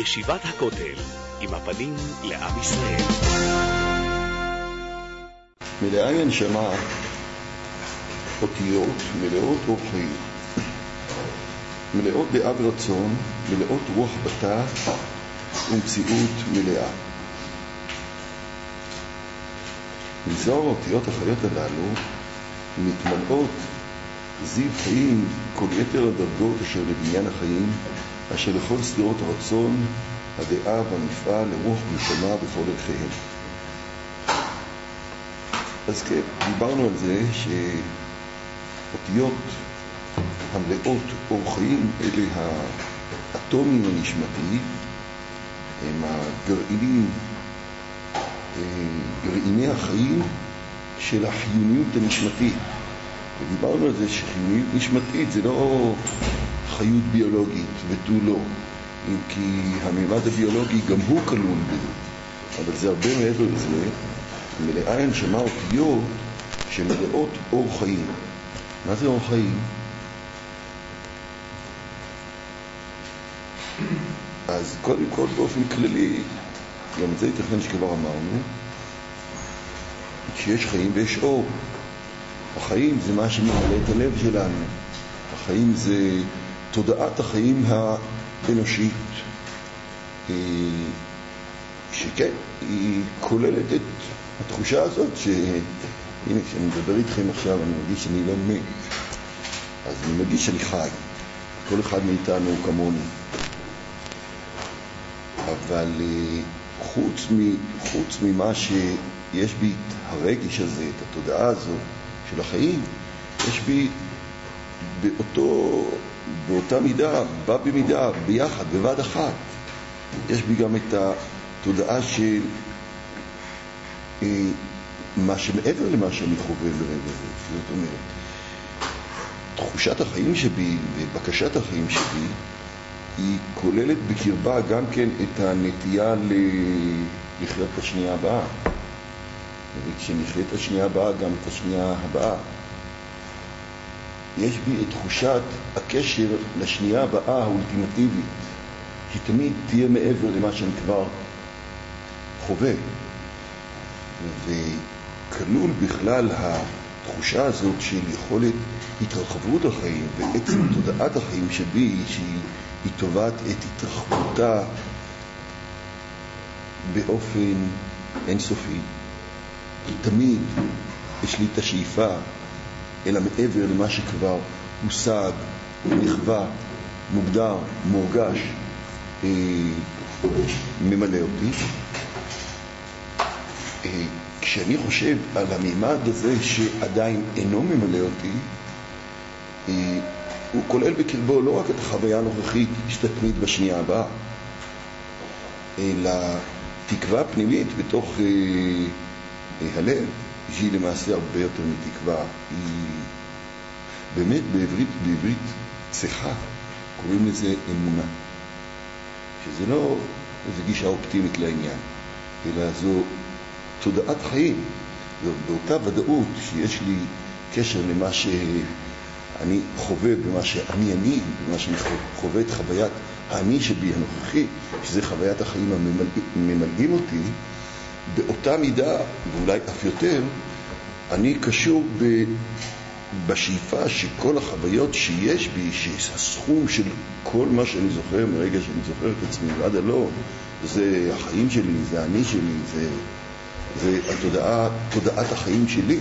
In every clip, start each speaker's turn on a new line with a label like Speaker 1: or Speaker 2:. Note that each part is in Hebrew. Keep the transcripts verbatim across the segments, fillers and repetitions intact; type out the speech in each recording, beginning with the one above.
Speaker 1: ישיבת הכותל, עם הפנים לעם ישראל.
Speaker 2: מלאי הנשמה, אותיות מלאות אור חיים, מלאות דעה ורצון, מלאות רוח בטח ומציאות מלאה. מזוהר האותיות החיות הללו מתמלאות זיו חיים כל יתר הדרגות אשר לבניין החיים, אשר לכל סדרות הרצון, הדעה והמפעל לרוח ונשמה בכל ערכיהם. אז כן, דיברנו על זה שאותיות המלאות אור חיים אלה האטומים הנשמתי, הם הגרעינים, גרעיני החיים של החיוניות הנשמתית. ודיברנו על זה שחיוניות נשמתית זה לא חיות ביולוגית ותו לא, אם כי הממד הביולוגי גם הוא כלול בזה, אבל זה הרבה מעבר לזה. מלאי הנשמה אותיות שמלאות אור חיים. מה זה אור חיים? אז קודם כל באופן כללי, גם את זה ייתכן שכבר אמרנו, שיש חיים ויש אור. החיים זה מה שממלא את הלב שלנו. החיים זה תודעת החיים האנושית, שכן, היא כוללת את התחושה הזאת שהנה, כשאני מדבר איתכם עכשיו אני מרגיש שאני לא מת, אז אני מרגיש שאני חי. כל אחד מאיתנו הוא כמוני. אבל חוץ, מ, חוץ ממה שיש בי את הרגש הזה, את התודעה הזו של החיים, יש בי באותו, באותה מידה, בא במידה, ביחד, בבד אחת, יש בי גם את התודעה של אה, מה שמעבר למה שאני חווה ברגע זה. זאת אומרת, תחושת החיים שבי ובקשת החיים שבי היא כוללת בקרבה גם כן את הנטייה ל... לחיות את השנייה הבאה. וכשנחיה את השנייה הבאה, גם את השנייה הבאה. יש בי את תחושת הקשר לשנייה הבאה האולטימטיבית, שתמיד תהיה מעבר למה שאני כבר חווה. וכלול בכלל התחושה הזאת של יכולת התרחבות החיים ועצם תודעת החיים שבי, שהיא טובעת את התרחבותה באופן אינסופי. תמיד יש לי את השאיפה אלא מעבר למה שכבר הושג, נחווה, מוגדר, מורגש, אה, ממלא אותי. אה, כשאני חושב על הממד הזה שעדיין אינו ממלא אותי, אה, הוא כולל בקרבו לא רק את החוויה הנוכחית שתתמיד בשנייה הבאה, אלא תקווה פנימית בתוך אה, אה, הלב, שהיא למעשה הרבה יותר מתקווה. היא באמת בעברית, בעברית צחה, קוראים לזה אמונה, שזה לא איזו גישה אופטימית לעניין, אלא זו תודעת חיים. זו באותה ודאות שיש לי קשר למה שאני חווה, במה שאני אני, במה שאני חווה את חוויית האני שבי הנוכחי, שזה חוויית החיים הממלאים אותי. באותה מידה, ואולי אף יותר, אני קשור ב... בשאיפה שכל החוויות שיש בי, שהסכום של כל מה שאני זוכר מרגע שאני זוכר את עצמי ועד הלא, זה החיים שלי, זה אני שלי, זה, זה התודעה, תודעת החיים שלי.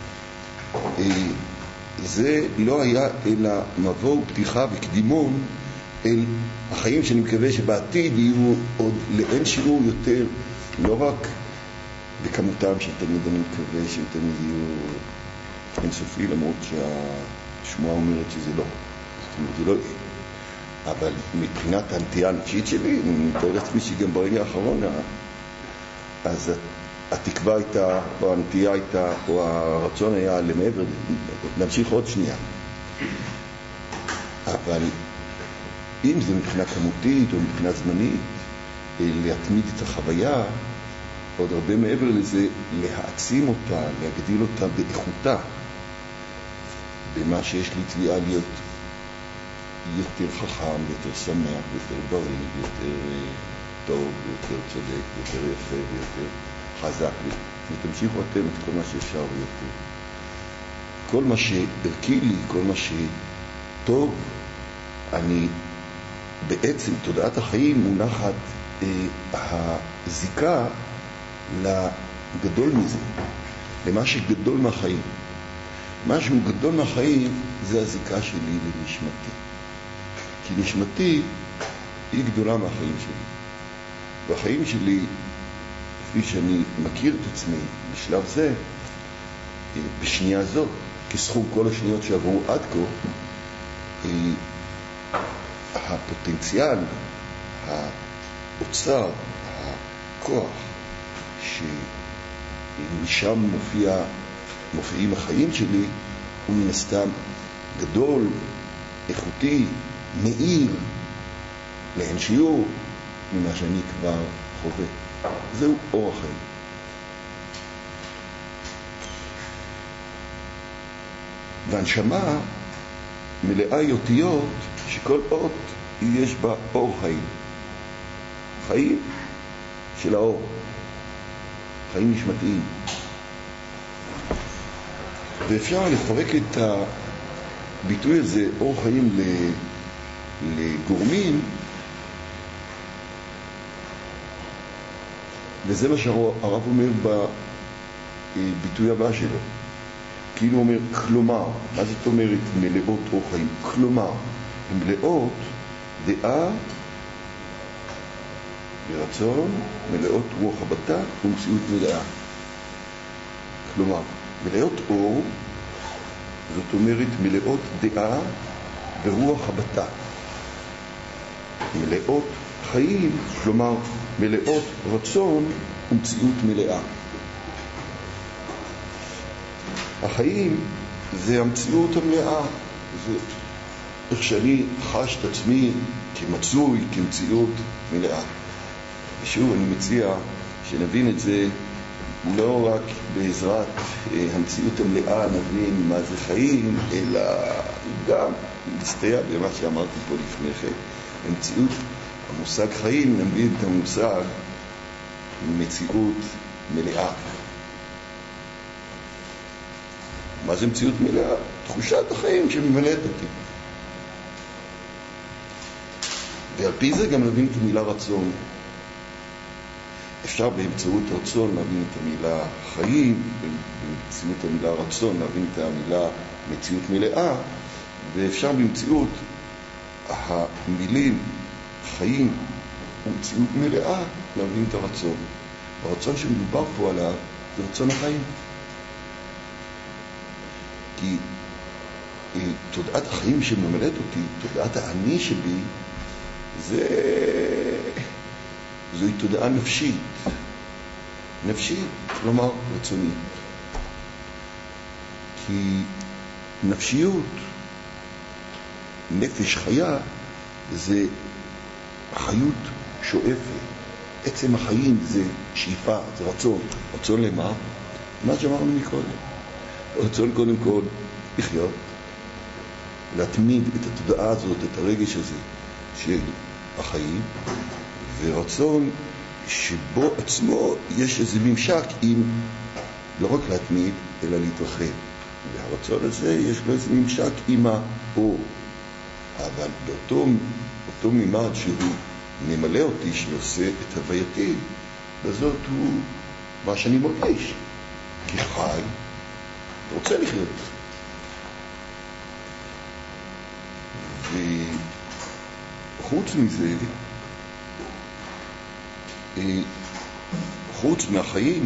Speaker 2: זה לא היה אלא מבוא פתיחה וקדימון אל החיים שאני מקווה שבעתיד יהיו עוד לאין שיעור יותר, לא רק בכמותם שתמיד אני מקווה שהם תמיד יהיו אינסופי, למרות שהשמועה אומרת שזה לא, זאת אומרת זה לא יהיה. אבל מבחינת הנטייה הנפשית שלי, אני מתאר לעצמי שגם ברגע האחרון אז התקווה הייתה, או הנטייה הייתה, או הרצון היה למעבר, נמשיך עוד שנייה. אבל אם זה מבחינה כמותית או מבחינה זמנית, להתמיד את החוויה, עוד הרבה מעבר לזה, להעצים אותה, להגדיל אותה באיכותה, במה שיש לי תביעה להיות יותר חכם, יותר שמח, יותר בריא, יותר טוב, יותר צודק, יותר יפה ויותר חזק. ותמשיכו אתם את כל מה שאפשר ויותר. כל מה שערכי לי, כל מה שטוב, אני בעצם תודעת החיים מונחת אה, הזיקה לגדול מזה, למה שגדול מהחיים. משהו גדול מהחיים זה הזיקה שלי לנשמתי. כי נשמתי היא גדולה מהחיים שלי. והחיים שלי, כפי שאני מכיר את עצמי בשלב זה, בשנייה זו, כסכום כל השניות שעברו עד כה, הפוטנציאל, האוצר, הכוח שמשם מופיע, מופיעים החיים שלי, הוא מן הסתם גדול, איכותי, מאיר, לאין שיעור ממה שאני כבר חווה. זהו אור החיים. והנשמה מלאה אותיות שכל אות יש בה אור חיים. חיים של האור. חיים נשמתיים. ואפשר לפרק את הביטוי הזה, אור חיים לגורמים, וזה מה שהרב אומר בביטוי הבא שלו. כאילו הוא אומר, כלומר, מה זאת אומרת מלאות אור חיים? כלומר, הן מלאות דעה ורצון, מלאות רוח הבטה ומציאות מלאה. כלומר, מלאות אור, זאת אומרת מלאות דעה ורוח הבטה. מלאות חיים, כלומר מלאות רצון ומציאות מלאה. החיים זה המציאות המלאה, זה איך שאני חש את עצמי כמצוי, כמציאות מלאה. ושוב אני מציע שנבין את זה לא רק בעזרת המציאות המלאה נבין מה זה חיים, אלא גם להסתייע במה שאמרתי פה לפני כן. במציאות המושג חיים נבין את המושג מציאות מלאה. מה זה מציאות מלאה? תחושת החיים שממלאת אותי. ועל פי זה גם נבין את המילה רצון. אפשר באמצעות רצון להבין את המילה חיים, באמצעות המילה רצון להבין את המילה מציאות מלאה, ואפשר באמצעות המילים חיים ומציאות מלאה להבין את הרצון. הרצון שמדובר פה עליו זה רצון החיים. כי תודעת החיים שממלאת אותי, תודעת האני שלי, זה... זוהי תודעה נפשית. נפשית, כלומר רצונית. כי נפשיות, נפש חיה, זה חיות שואפת. עצם החיים זה שאיפה, זה רצון. רצון למה? מה שאמרנו מקודם. רצון קודם כל לחיות, להתמיד את התודעה הזאת, את הרגש הזה של החיים, ורצון שבו עצמו יש איזה ממשק עם לא רק להתמיד, אלא להתרחב. והרצון הזה יש לו איזה ממשק עם האור. אבל באותו אותו מימד שהוא ממלא אותי, שעושה את הווייתי, בזאת הוא מה שאני מרגיש. כי חי, רוצה לחיות. וחוץ מזה, חוץ מהחיים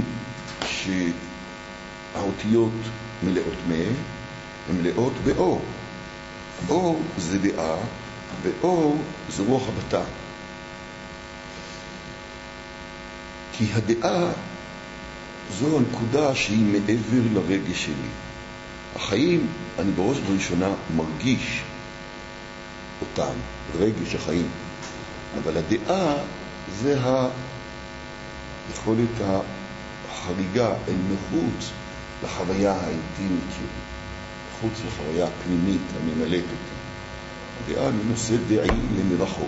Speaker 2: שהאותיות מלאות מהם, הן מלאות באור. אור זה דעה, ואור זה רוח הבטה. כי הדעה זו הנקודה שהיא מעבר לרגש שלי. החיים, אני בראש ובראשונה מרגיש אותם, רגש החיים. אבל הדעה זה היכולת החריגה אל מחוץ לחוויה האינטימית שלי, מחוץ לחוויה הפנימית הממלאת אותי. דעה אני נושא דעי למרחוק.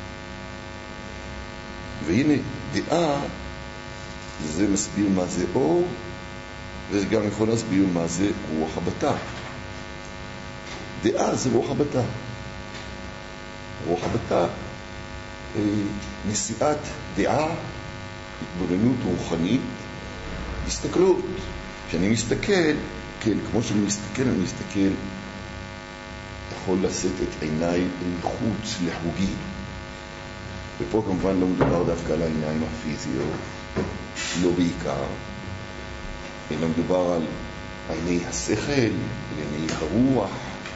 Speaker 2: והנה, דעה זה מסביר מה זה אור, וזה גם יכול להסביר מה זה רוח הבטה. דעה זה רוח הבטה. רוח הבטה, נשיאת דעה, התבוננות רוחנית, הסתכלות. כשאני מסתכל, כן, כמו שאני מסתכל, אני מסתכל, יכול לשאת את עיניי מחוץ לחוגי. ופה כמובן לא מדובר דווקא על העיניים הפיזיות, לא בעיקר, אלא מדובר על עיני השכל, עיני הרוח.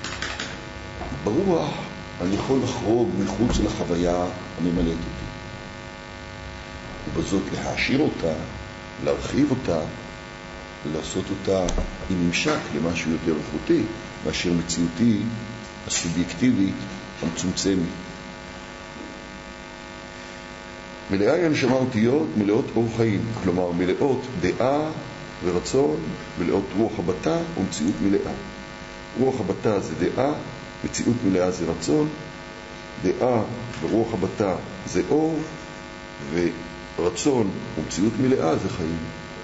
Speaker 2: ברוח אני יכול לחרוג מחוץ לחוויה הממלאת אותי. ובזאת להעשיר אותה, להרחיב אותה, לעשות אותה עם ממשק למשהו יותר איכותי, מאשר מציאותי הסובייקטיבית המצומצמת. מלאי הנשמה אותיות מלאות אור חיים, כלומר מלאות דעה ורצון, מלאות רוח הבטה ומציאות מלאה. רוח הבטה זה דעה, מציאות מלאה זה רצון, דעה ורוח הבטה זה אור, ורצון ומציאות מלאה זה חיים.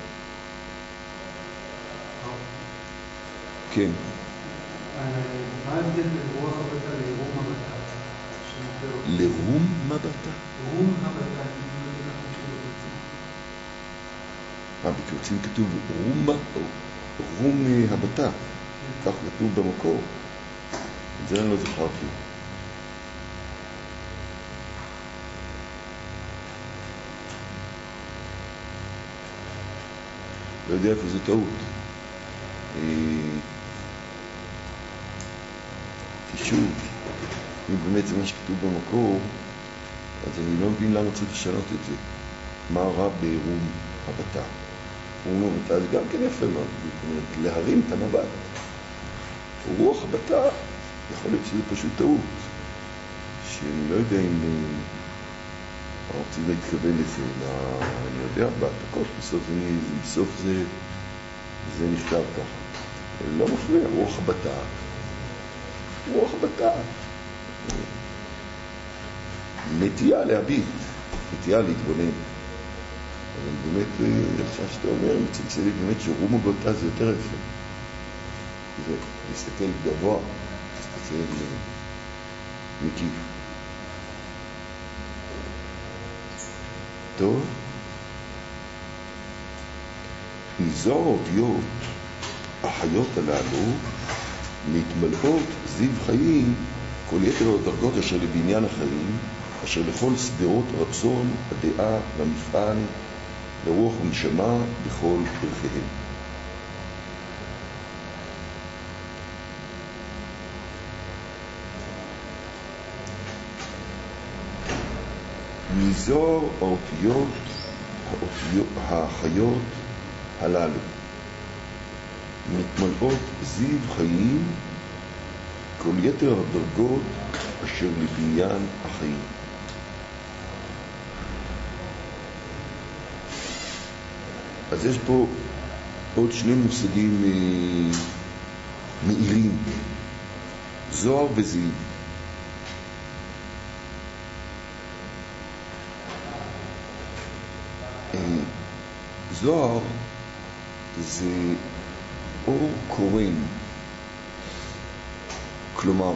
Speaker 2: כן.
Speaker 3: מה ההבדל בין רוח הבטה לרום הבטה?
Speaker 2: לרום מבטה?
Speaker 3: רום הבטה,
Speaker 2: מה, בקבצים כתוב רום, רום הבטה, כך כתוב במקור. את זה אני לא זכרתי. לא יודע איפה זה טעות. כי שוב, אם באמת זה מה שכתוב במקור, אז אני לא מבין למה צריך לשנות את זה. מה רע ברום הבטה? רום הבטה זה גם כן יפה מאוד, זאת אומרת, להרים את המבט. רוח הבטה, יכול להיות שזה פשוט טעות, שאני לא יודע אם רוצים להתכוון לזה, אני יודע, בהעתקות, בסוף זה, בסוף זה, זה נכתב ככה. לא מפריע, רוח הבטה, רוח הבטה. נטייה להביט, נטייה להתבונן. אבל באמת, עכשיו שאתה אומר, מצלצל לי באמת שרום הבטה זה יותר יפה. זה להסתכל גבוה, להסתכל מקיף. טוב. מזוהר האותיות, החיות הללו, מתמלאות זיו חיים כל יתר הדרגות אשר לבניין החיים, אשר לכל סדרות רצון, הדעה והמפעל, לרוח ונשמה בכל ערכיהם. מזוהר האותיות, האותיות, החיות הללו, מתמלאות זיו חיים כל יתר הדרגות אשר לבניין החיים. אז יש פה עוד שני מושגים אה, מאירים, זוהר וזיו. אה, זוהר זה אור קורן, כלומר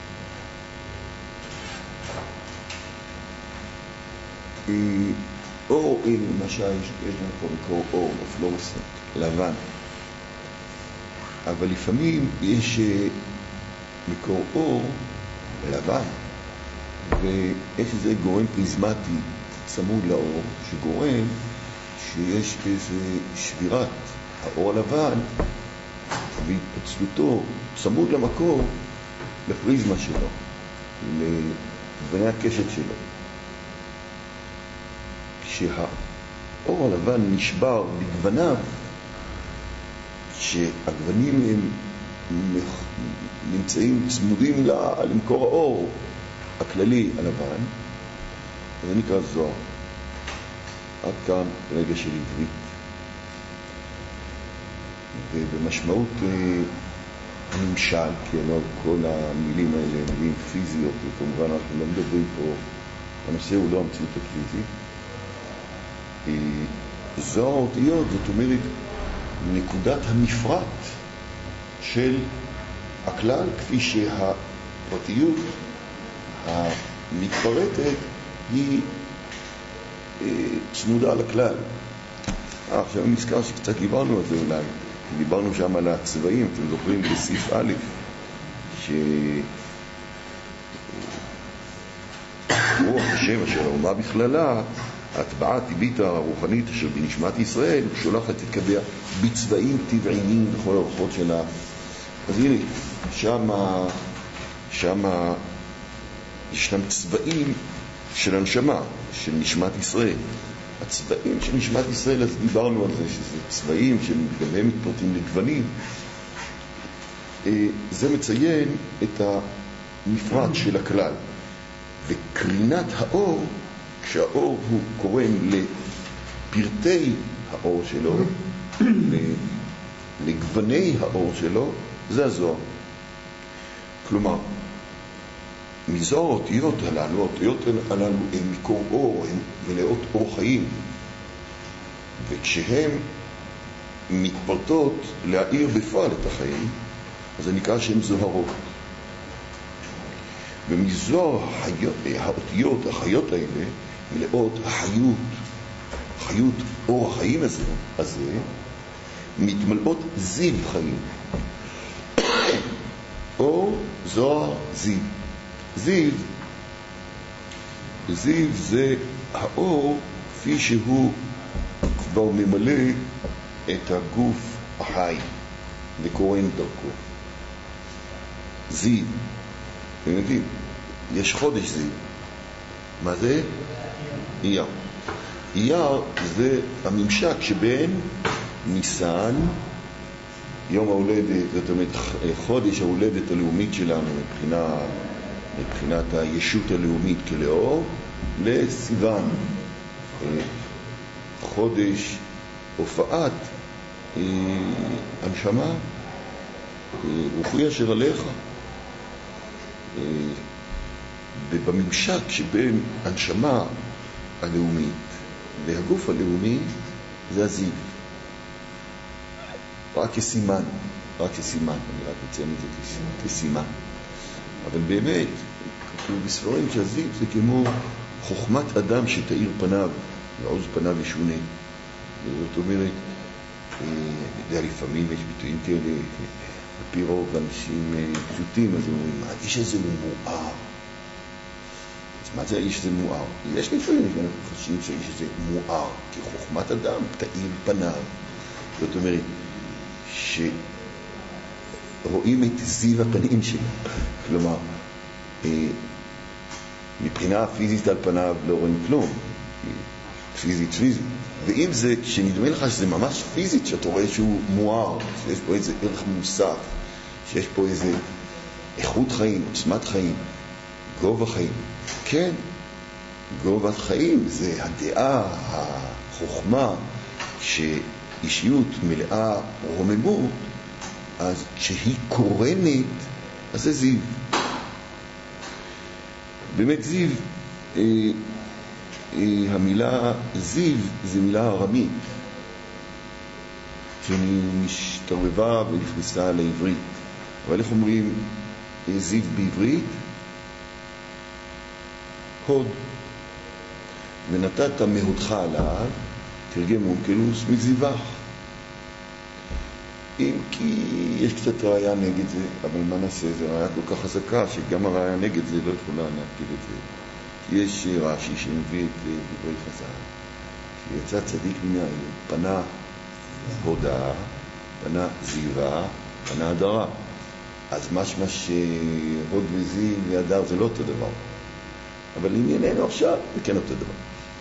Speaker 2: אה, אור, הנה למשל יש, יש לנו פה מקור אור, פלורסנט, לבן. אבל לפעמים יש מקור אור לבן, ויש איזה גורם פריזמטי צמוד לאור, שגורם שיש איזה שבירת האור הלבן והתפצלותו צמוד למקור, לפריזמה שלו, לבני הקשת שלו. כשהאור הלבן נשבר בגווניו, שהגוונים הם נמצאים צמודים למקור האור הכללי הלבן, זה נקרא זוהר. עד כאן רגע של עברית. ובמשמעות הנמשל, כי לא כל המילים האלה הן מילים פיזיות, וכמובן אנחנו לא מדברים פה, הנושא הוא לא המציאות הפיזית. זו האותיות, זאת אומרת, נקודת המפרט של הכלל, כפי שהפרטיות המתפרטת היא אה, צמודה לכלל. אה, עכשיו אני נזכר שקצת דיברנו על זה אולי, דיברנו שם על הצבעים, אתם זוכרים בסעיף א', שרוח השם אשר האומה בכללה, ההטבעה הטבעית הרוחנית אשר בנשמת ישראל, שולחת להתקבע בצבעים טבעיים בכל הרוחות שלה. אז הנה, שמה, שמה ישנם צבעים של הנשמה, של נשמת ישראל. הצבעים של נשמת ישראל, אז דיברנו על זה, שזה צבעים שגם הם מתפרטים לגוונים. זה מציין את המפרט של הכלל. וקרינת האור, כשהאור הוא קורן לפרטי האור שלו, לגווני האור שלו, זה הזוהר. כלומר, מזוהר האותיות הללו, האותיות הללו הן מקור אור, הן מלאות אור חיים. וכשהן מתפרטות להאיר בפועל את החיים, אז זה נקרא שהן זוהרות. ומזוהר האותיות, החיות האלה, מלאות החיות, חיות אור החיים הזה, הזה מתמלאות זיו חיים. אור, זוהר, זיו. זיו, זיו זה האור כפי שהוא כבר ממלא את הגוף החי וקורן דרכו. זיו, אתם יודעים, יש חודש זיו. מה זה? אייר. אייר זה הממשק שבין ניסן, יום ההולדת, זאת אומרת חודש ההולדת הלאומית שלנו מבחינה, מבחינת הישות הלאומית כלאור, לסיוון, חודש הופעת הנשמה, רוחי אשר עליך. ובממשק שבין הנשמה הלאומית והגוף הלאומי זה הזיו. רק כסימן, רק כסימן, אני רק מציין את זה כסימן. אבל באמת, כתוב בספרים שהזיו זה כמו חוכמת אדם שתאיר פניו, ועוז פניו ישונה. זאת אומרת, יודע, לפעמים יש ביטויים כאלה, בפי רוב אנשים פשוטים, אז הם אומרים, מה, האיש הזה הוא מואר. אז מה זה האיש הזה מואר? יש לפעמים, אנחנו חושבים שהאיש הזה מואר, כי חוכמת אדם תאיר פניו. זאת אומרת, שרואים את זיו הפנים שלו. כלומר, מבחינה פיזית על פניו לא רואים כלום. פיזית, פיזית. ואם זה, שנדמה לך שזה ממש פיזית, שאתה רואה שהוא מואר, שיש פה איזה ערך מוסף, שיש פה איזה איכות חיים, עוצמת חיים, גובה חיים. כן, גובה חיים זה הדעה, החוכמה, שאישיות מלאה רוממות, אז כשהיא קורנת, אז זה זיו. באמת זיו, אה, אה, המילה זיו זה מילה ארמית, שמשתרבבה ונכנסה לעברית. אבל איך אומרים אה, זיו בעברית? הוד. ונתת מהודך עליו, תרגם אונקלוס, מזיווח. אם כי יש קצת ראיה נגד זה, אבל מה נעשה? זה ראיה כל כך חזקה שגם הראיה נגד זה לא יכולה להפיל את זה. כי יש רש"י שמביא את דברי חז"ל, שיצא צדיק מן העיר, פנה הודאה, פנה זיווה, פנה הדרה. אז משמע שהוד וזיו והדר זה לא אותו דבר. אבל ענייננו עכשיו זה כן אותו דבר.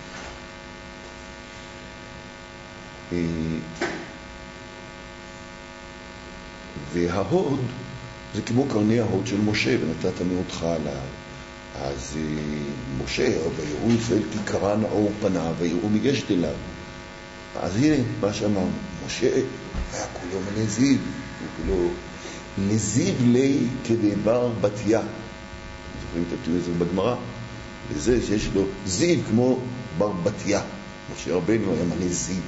Speaker 2: וההוד זה כמו קרני ההוד של משה, ונתת מהודך עליו. אז משה, ויראו ישראל כי קרן אור פניו ויראו מגשת אליו. אז הנה מה שאמרנו, משה היה כולו מלא זיו, הוא כולו לזיו לי כדבר בתיה. זוכרים את הביטוי הזה בגמרא? לזה שיש לו זיו כמו בר בתיה. משה רבנו היה מלא זיו.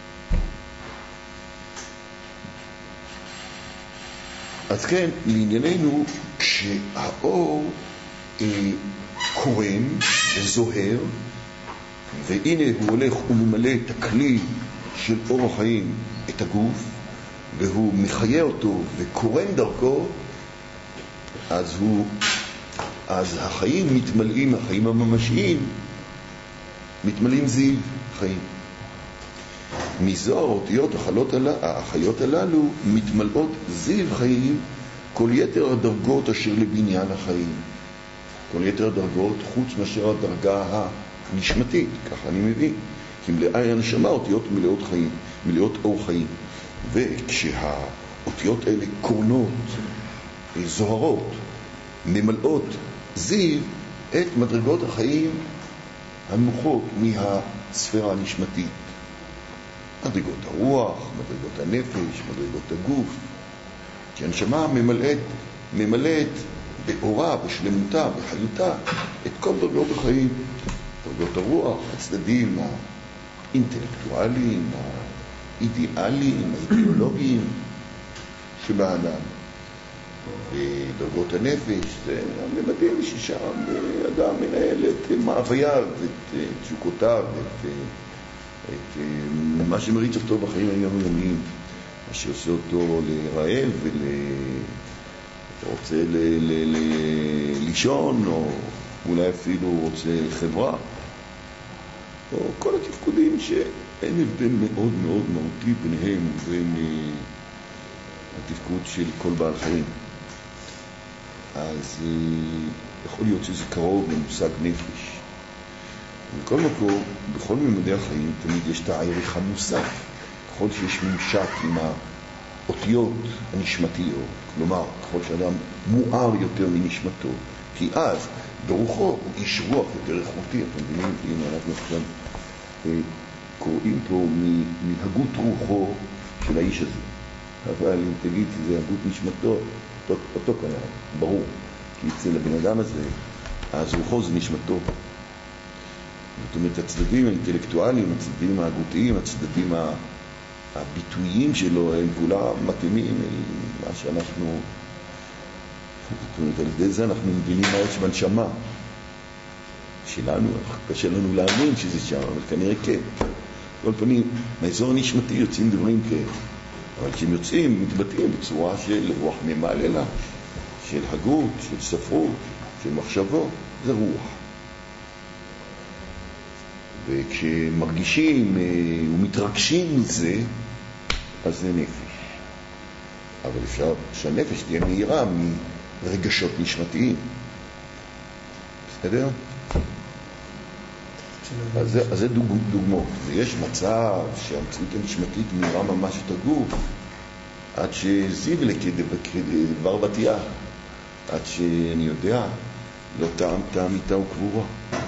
Speaker 2: אז כן, לענייננו, כשהאור אה, קורן וזוהר, והנה הוא הולך וממלא את הכלי של אור החיים, את הגוף, והוא מחיה אותו וקורן דרכו, אז הוא, אז החיים מתמלאים, החיים הממשיים, מתמלאים זיו חיים. מזו האותיות החיות, החיות הללו מתמלאות זיו חיים כל יתר הדרגות אשר לבניין החיים. כל יתר הדרגות חוץ מאשר הדרגה הנשמתית, ככה אני מבין. כי מלאי הנשמה אותיות מלאות חיים, מלאות אור חיים. וכשהאותיות האלה קורנות, זוהרות, ממלאות זיו את מדרגות החיים הנמוכות מהספירה הנשמתית. מדרגות הרוח, מדרגות הנפש, מדרגות הגוף. כי הנשמה ממלאת, ממלאת באורה, בשלמותה, בחיותה, את כל דרגות החיים. דרגות הרוח, הצדדים האינטלקטואליים, האידיאליים, הביולוגיים שבאדם. ודרגות הנפש, זה הממדים ששם אדם מנהל את מאווייו, את תשוקותיו, את... את מה שמריץ אותו בחיים היומיומיים, מה שעושה אותו לרעב ורוצה ל... ל... ל... לישון, או אולי אפילו רוצה חברה, או כל התפקודים שאין הבדל מאוד מאוד מהותי ביניהם ובין התפקוד של כל בעל חיים. אז יכול להיות שזה קרוב למושג נפש. בכל מקום, בכל ממדי החיים, תמיד יש את הערך המוסף. ככל שיש ממשק עם האותיות הנשמתיות, כלומר, ככל שאדם מואר יותר מנשמתו, כי אז ברוחו הוא איש רוח יותר איכותי. אתם מבינים, אם אנחנו עכשיו קוראים פה מהגות רוחו של האיש הזה. אבל אם תגיד שזה הגות נשמתו, אותו, אותו כנראה, ברור. כי אצל הבן אדם הזה, אז רוחו זה נשמתו. זאת אומרת, הצדדים האינטלקטואליים, הצדדים ההגותיים, הצדדים הביטויים שלו, הם כולם מתאימים אל מה שאנחנו... זאת אומרת, על ידי זה אנחנו מבינים מה יש בנשמה שלנו. קשה לנו להאמין שזה שם, אבל כנראה כן. כל פנים, מהאזור הנשמתי יוצאים דברים כאלה. אבל כשהם יוצאים, מתבטאים בצורה של רוח ממעלה, של הגות, של ספרות, של מחשבות, זה רוח. וכשמרגישים ומתרגשים מזה, אז זה נפש. אבל אפשר שהנפש תהיה מהירה מרגשות נשמתיים. בסדר? אז זה, אז זה דוג, דוגמאות. ויש מצב שהמציאות הנשמתית מהירה ממש את הגוף, עד שזיו לכדבר בתיה, עד שאני יודע, לא טעם טעם איתה וקבורה.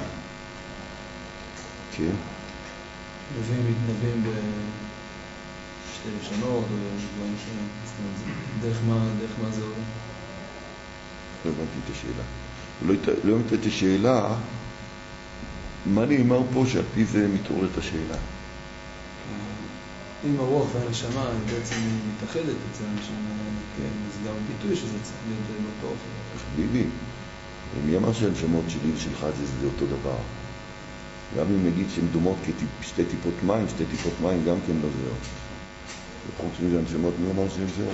Speaker 2: כן?
Speaker 4: נביאים מתנבאים בשתי לשונות, או דברים שונים. דרך מה, דרך מה זה עולה?
Speaker 2: לא הבנתי את השאלה. לא הבנתי את השאלה, מה נאמר פה שעל פי זה מתעוררת השאלה?
Speaker 4: אם הרוח והנשמה בעצם מתאחדת אצל הנשמה, אז גם הביטוי שזה צריך להיות באותו אופן.
Speaker 2: חביבי, מי אמר שהנשמות שלי ושלך זה אותו דבר? גם אם נגיד שהן דומות כשתי טיפות מים, שתי טיפות מים גם כן לא זהו. וחוץ מזה הנשמות, מי אמר שהן זהו?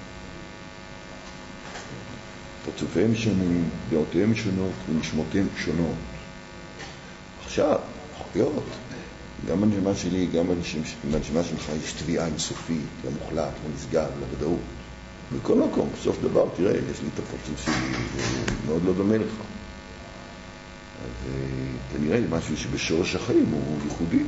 Speaker 2: פרצופיהם שונים, דעותיהם שונות ונשמותיהם שונות. עכשיו, חיות, גם הנשמה שלי, גם הנשמה שלך יש תביעה אינסופית, למוחלט, לנסגר, לוודאות. בכל מקום, בסוף דבר, תראה, יש לי את הפרצוף שלי, זה מאוד לא דומה לך. אז כנראה משהו שבשורש החיים הוא ייחודי.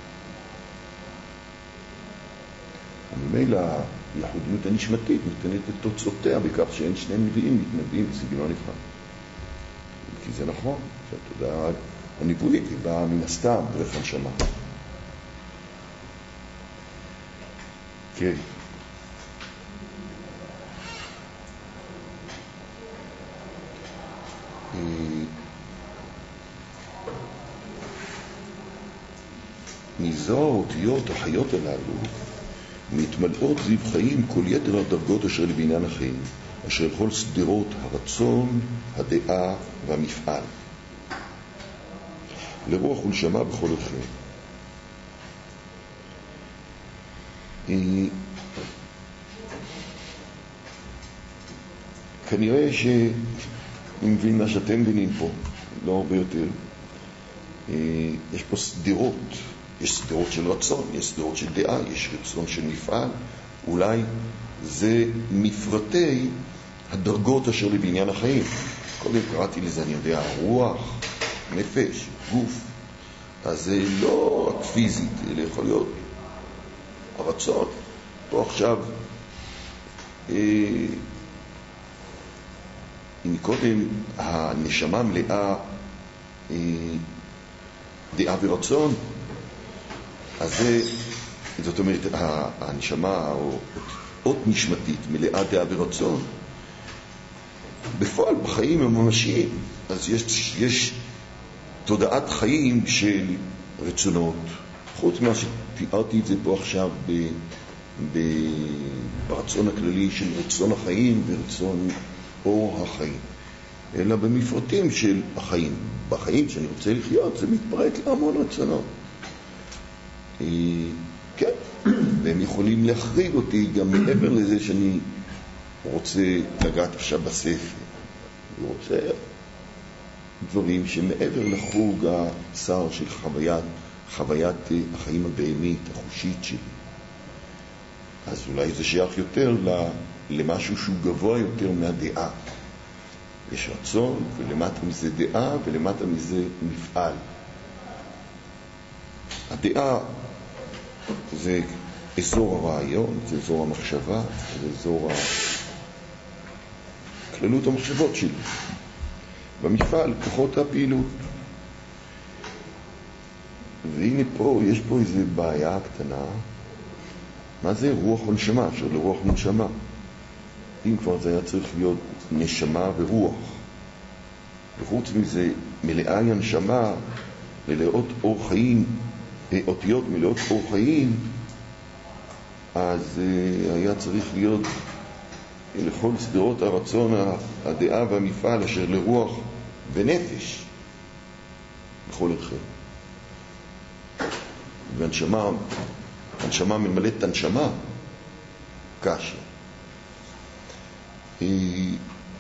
Speaker 2: וממילא הייחודיות הנשמתית נותנת את תוצאותיה בכך שאין שני נביאים מתנבאים בסגנון אחד. כי זה נכון, שהתודעה הנבואית היא באה מן הסתם דרך הנשמה. כן. מזו האותיות החיות הללו מתמלאות זיו חיים כל יתר הדרגות אשר לבניין החיים, אשר כל סדרות הרצון, הדעה והמפעל. לרוח ולשמה בכל החיים. כנראה שאני מבין מה שאתם מבינים פה, לא הרבה יותר. יש פה סדרות, יש סדרות של רצון, יש סדרות של דעה, יש רצון של מפעל. אולי זה מפרטי הדרגות אשר לבניין החיים. קודם קראתי לזה, אני יודע, רוח, נפש, גוף. אז זה לא רק פיזית, אלא יכול להיות הרצון. פה עכשיו, אה, אם קודם הנשמה מלאה אה, דעה ורצון, אז זה, זאת אומרת, הנשמה או אות נשמתית מלאה דעה ורצון, בפועל בחיים הממשיים, אז יש, יש תודעת חיים של רצונות, חוץ מה שתיארתי את זה פה עכשיו ב, ב, ברצון הכללי של רצון החיים ורצון אור החיים, אלא במפרטים של החיים. בחיים שאני רוצה לחיות זה מתפרט להמון רצונות. כן, והם יכולים להחריג אותי גם מעבר לזה שאני רוצה לגעת עכשיו בספר. אני רוצה דברים שמעבר לחוג הצער של חוויית, חוויית החיים הבאמית, החושית שלי. אז אולי זה שייך יותר למשהו שהוא גבוה יותר מהדעה. יש רצון, ולמטה מזה דעה, ולמטה מזה מפעל. הדעה זה אזור הרעיון, זה אזור המחשבה, זה אזור כללות המחשבות שלי. במפעל, כוחות הפעילות. והנה פה, יש פה איזו בעיה קטנה. מה זה רוח ונשמה? אשר לרוח ונשמה. אם כבר זה היה צריך להיות נשמה ורוח. וחוץ מזה, מלאה הנשמה, מלאות אור חיים, אותיות מלאות אור חיים, אז uh, היה צריך להיות לכל סדרות הרצון, הדעה והמפעל אשר לרוח ונפש בכל אחר. והנשמה, הנשמה ממלאת את הנשמה קשה. היא,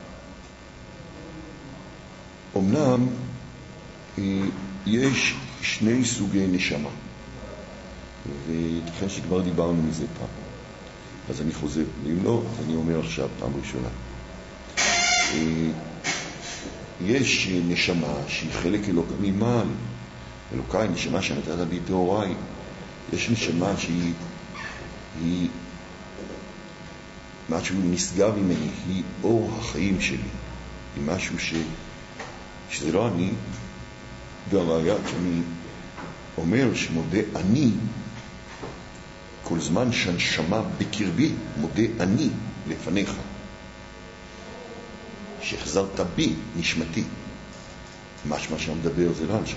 Speaker 2: אומנם היא, יש שני סוגי נשמה, ולכן שכבר דיברנו מזה פעם, אז אני חוזר, ואם לא, אני אומר עכשיו פעם ראשונה. יש נשמה שהיא חלק אלוקה ממעל, אלוקאי, נשמה שנתת בי תאוריי. יש נשמה שהיא היא משהו נשגב ממני, היא אור החיים שלי, היא משהו ש, שזה לא אני, והראיה שאני אומר שמודה אני, כל זמן שהנשמה בקרבי, מודה אני לפניך, שהחזרת בי נשמתי. משמע שמדבר זה לא הנשמה.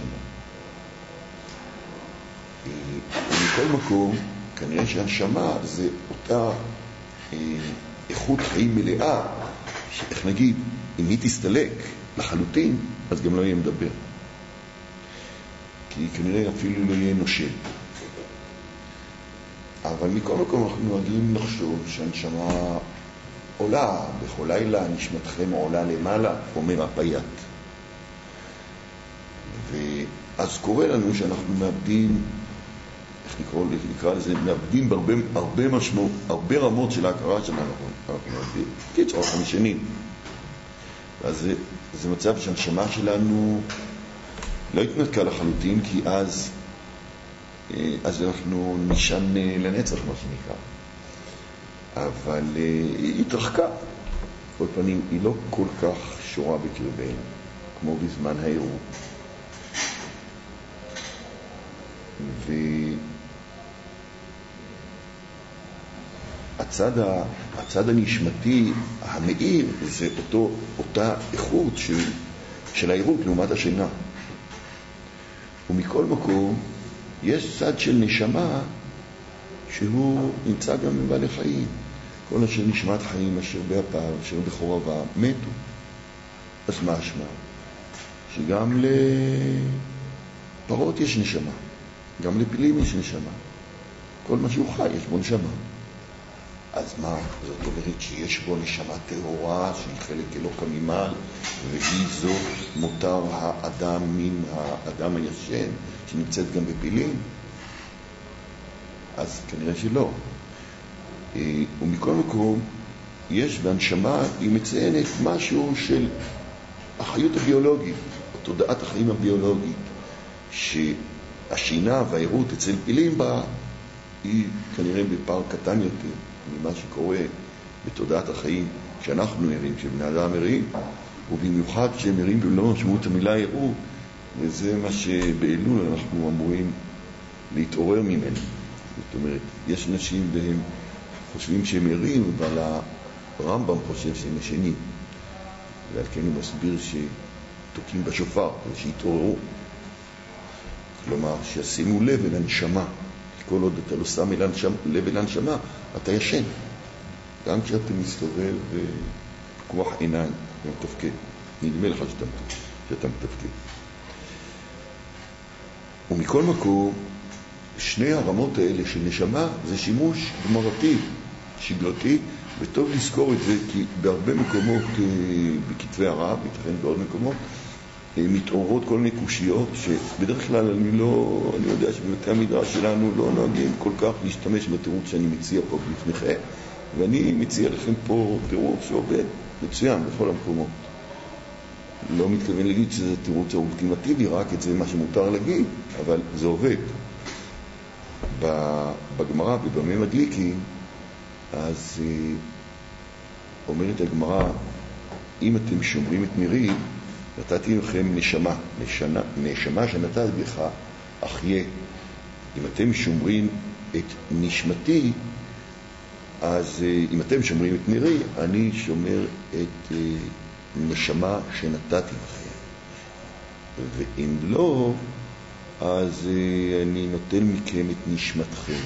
Speaker 2: ומכל מקום, כנראה שהנשמה זה אותה אה, איכות חיים מלאה, שאיך נגיד, אם היא תסתלק לחלוטין, אז גם לא יהיה מדבר. כי כנראה אפילו לא יהיה נושם. אבל מכל מקום אנחנו נוהגים לחשוב שהנשמה עולה, בכל לילה נשמתכם עולה למעלה, אומר הפייט. ואז קורה לנו שאנחנו מאבדים, איך נקרא, נקרא לזה, מאבדים בהרבה, הרבה משמעות, הרבה רמות של ההכרה שלנו, אנחנו מאבדים. קיצור, אנחנו משנים. אז זה, זה מצב שהנשמה שלנו לא התנתקה לחלוטין, כי אז, אז אנחנו נשן לנצח, מה שנקרא. אבל היא התרחקה. כל פנים, היא לא כל כך שורה בקרבנו, כמו בזמן העירות. והצד ה, הצד הנשמתי המאיר זה אותו, אותה איכות של, של העירות לעומת השינה. ומכל מקום יש צד של נשמה שהוא נמצא גם בבעלי חיים. כל אשר נשמת חיים אשר באפיו, אשר בחורבה, מתו. אז מה השמע? שגם לפרות יש נשמה, גם לפילים יש נשמה. כל מה שהוא חי יש בו נשמה. אז מה? זאת אומרת שיש בו נשמה טהורה שהיא חלק אלוקא ממעל, והיא זאת מותר האדם מן האדם הישן שנמצאת גם בפילים? אז כנראה שלא. ומכל מקום יש בהנשמה, היא מציינת משהו של החיות הביולוגית, תודעת החיים הביולוגית, שהשינה והעירות אצל פילים בה היא כנראה בפער קטן יותר ממה שקורה בתודעת החיים שאנחנו ערים, שבני אדם ערים, ובמיוחד שהם ערים במלוא משמעות המילה עירות, וזה מה שבאלול אנחנו אמורים להתעורר ממנו. זאת אומרת, יש נשים והם חושבים שהם ערים, אבל הרמב"ם חושב שהם ישנים, ועל כן הוא מסביר שתוקים בשופר ושיתעוררו, כלומר שישימו לב אל הנשמה. כל עוד אתה לא שם לב אל הנשמה, אתה ישן. גם כשאתה מסתובב וכוח עיניים ומתפקד, נדמה לך שאתה, שאתה מתפקד. ומכל מקום, שני הרמות האלה של נשמה זה שימוש גמרתי, שגרתי, וטוב לזכור את זה, כי בהרבה מקומות בכתבי הרב, ייתכן בעוד מקומות, מתעוררות כל מיני קושיות, שבדרך כלל אני לא, אני יודע שבבתי המדרש שלנו לא נוהגים כל כך להשתמש בתירוץ שאני מציע פה בפניכם, ואני מציע לכם פה תירוץ שעובד מצוין בכל המקומות. לא מתכוון להגיד שזה תירוץ האולטימטיבי, רק את זה מה שמותר להגיד, אבל זה עובד. בגמרא, בבמי מדליקים, אז אומרת הגמרא, אם אתם שומרים את מירי, נתתי לכם נשמה, נשמה, נשמה שנתת בך אחיה. אם אתם שומרים את נשמתי, אז אם אתם שומרים את מירי, אני שומר את נשמה שנתתי לכם. ואם לא, אז אני נוטל מכם את נשמתכם.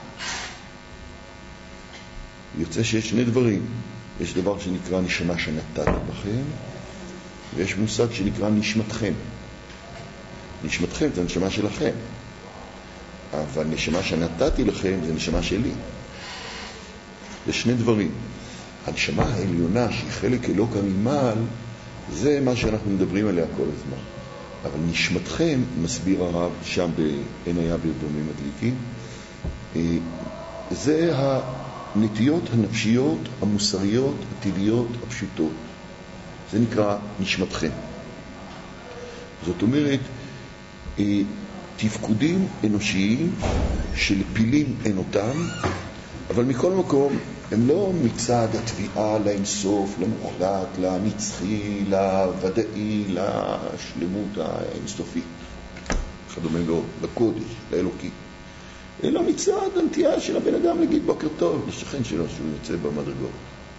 Speaker 2: יוצא שיש שני דברים. יש דבר שנקרא נשמה שנתתי בכם, ויש מושג שנקרא נשמתכם. נשמתכם זה נשמה שלכם, אבל נשמה שנתתי לכם זה נשמה שלי. זה שני דברים. הנשמה העליונה שהיא חלק אלוקא ממעל, זה מה שאנחנו מדברים עליה כל הזמן. אבל נשמתכם, מסביר הרב שם בעין היה בבמי מדליקים, זה הנטיות הנפשיות, המוסריות, הטבעיות, הפשוטות. זה נקרא נשמתכם. זאת אומרת, תפקודים אנושיים שלפילים אין אותם, אבל מכל מקום הם לא מצד התביעה לאינסוף, למוחלט, לנצחי, לוודאי, לשלמות האינסופית, כדומה לו, לקודש, לאלוקי, אלא מצד הנטייה של הבן אדם להגיד בוקר טוב לשכן שלו שהוא יוצא במדרגות.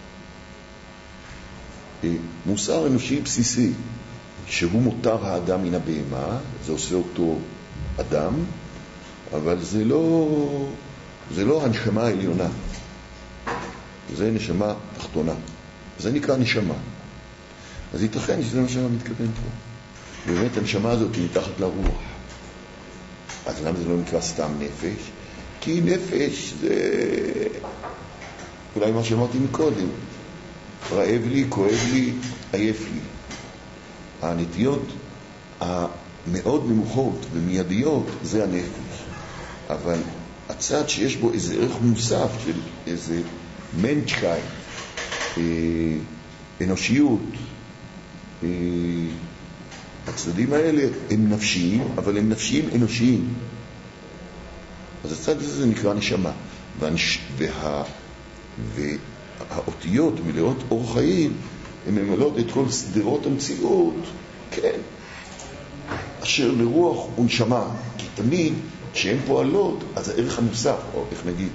Speaker 2: מוסר אנושי בסיסי שהוא מותר האדם מן הבהמה, זה עושה אותו אדם, אבל זה לא, זה לא הנשמה העליונה, זה נשמה תחתונה, זה נקרא נשמה. אז ייתכן שזה מה שאני מתכוון פה. באמת הנשמה הזאת היא מתחת לרוח. אז למה זה לא נקרא סתם נפש? כי נפש זה אולי מה שאמרתי מקודם, רעב לי, כואב לי, עייף לי. הנטיות המאוד נמוכות ומיידיות זה הנפש. אבל הצד שיש בו איזה ערך מוסף של איזה מנצ'קאי, אה, אנושיות, אה, הצדדים האלה הם נפשיים, אבל הם נפשיים אנושיים. אז הצד הזה זה נקרא נשמה. והנש... וה... והאותיות מלאות אור חיים, הן ממלאות את כל סדרות המציאות, כן, אשר לרוח ונשמה, כי תמיד כשהן פועלות, אז הערך המוסף, או איך נגיד,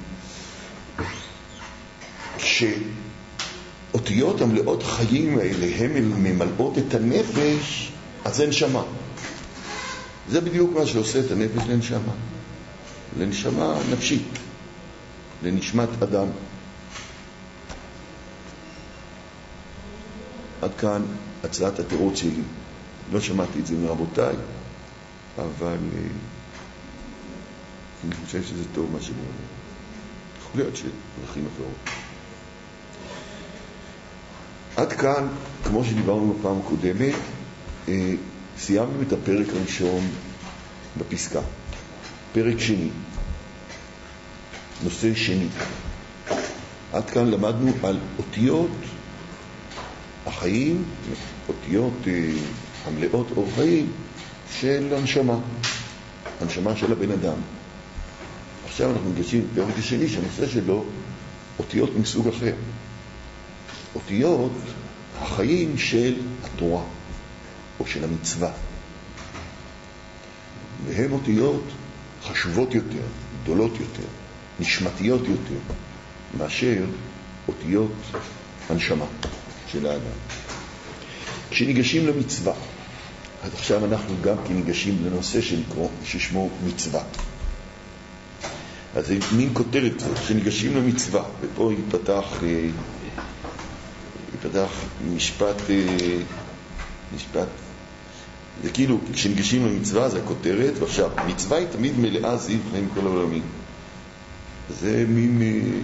Speaker 2: כשאותיות המלאות חיים האלה הן ממלאות את הנפש, אז זה נשמה. זה בדיוק מה שעושה את הנפש לנשמה. לנשמה נפשית, לנשמת אדם. עד כאן הצעת התירוץ שלי. לא שמעתי את זה מרבותיי, אבל אני חושב שזה טוב מה שאני אומר. יכול להיות שדרכים אחרות. עד כאן, כמו שדיברנו בפעם הקודמת, סיימנו את הפרק הראשון בפסקה. פרק שני, נושא שני. עד כאן למדנו על אותיות החיים, אותיות המלאות אור חיים של הנשמה, הנשמה של הבן אדם. עכשיו אנחנו ניגשים לפרק השני שהנושא שלו אותיות מסוג אחר. אותיות החיים של התורה או של המצווה. והן אותיות חשובות יותר, גדולות יותר, נשמתיות יותר, מאשר אותיות הנשמה של האדם. כשניגשים למצווה, אז עכשיו אנחנו גם ניגשים לנושא שנקרא, ששמו מצווה. אז זה מין כותרת זאת, כשניגשים למצווה, ופה ייפתח, ייפתח משפט, משפט, זה כאילו, כשניגשים למצווה זה הכותרת, ועכשיו, מצווה היא תמיד מלאה זיו חיים כל העולמים. זה מין,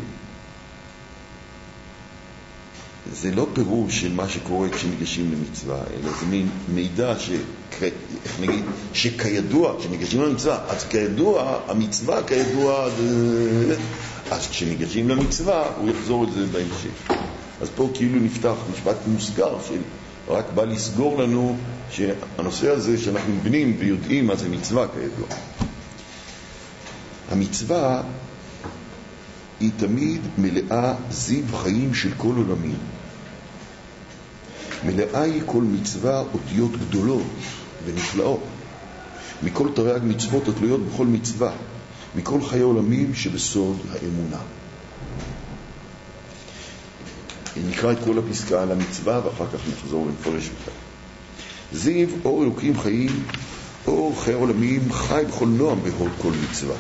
Speaker 2: זה לא פירוש של מה שקורה כשניגשים למצווה, אלא זה מין מידע ש, איך נגיד, שכידוע, כשניגשים למצווה, אז כידוע, המצווה כידוע, אז כשניגשים למצווה, הוא יחזור את זה בהמשך. אז פה כאילו נפתח משפט מוסגר של רק בא לסגור לנו שהנושא הזה שאנחנו מבינים ויודעים מה זה מצווה כידוע. המצווה היא תמיד מלאה זיו חיים של כל עולמים. מלאה היא כל מצווה אותיות גדולות ונפלאות. מכל תרי"ג מצוות התלויות בכל מצווה, מכל חיי עולמים שבסוד האמונה. נקרא את כל הפסקה על המצווה ואחר כך נחזור ונפרש אותה. זיו אור אלוקים חיים, אור חיי עולמים חי בכל נועם בהוד כל מצווה.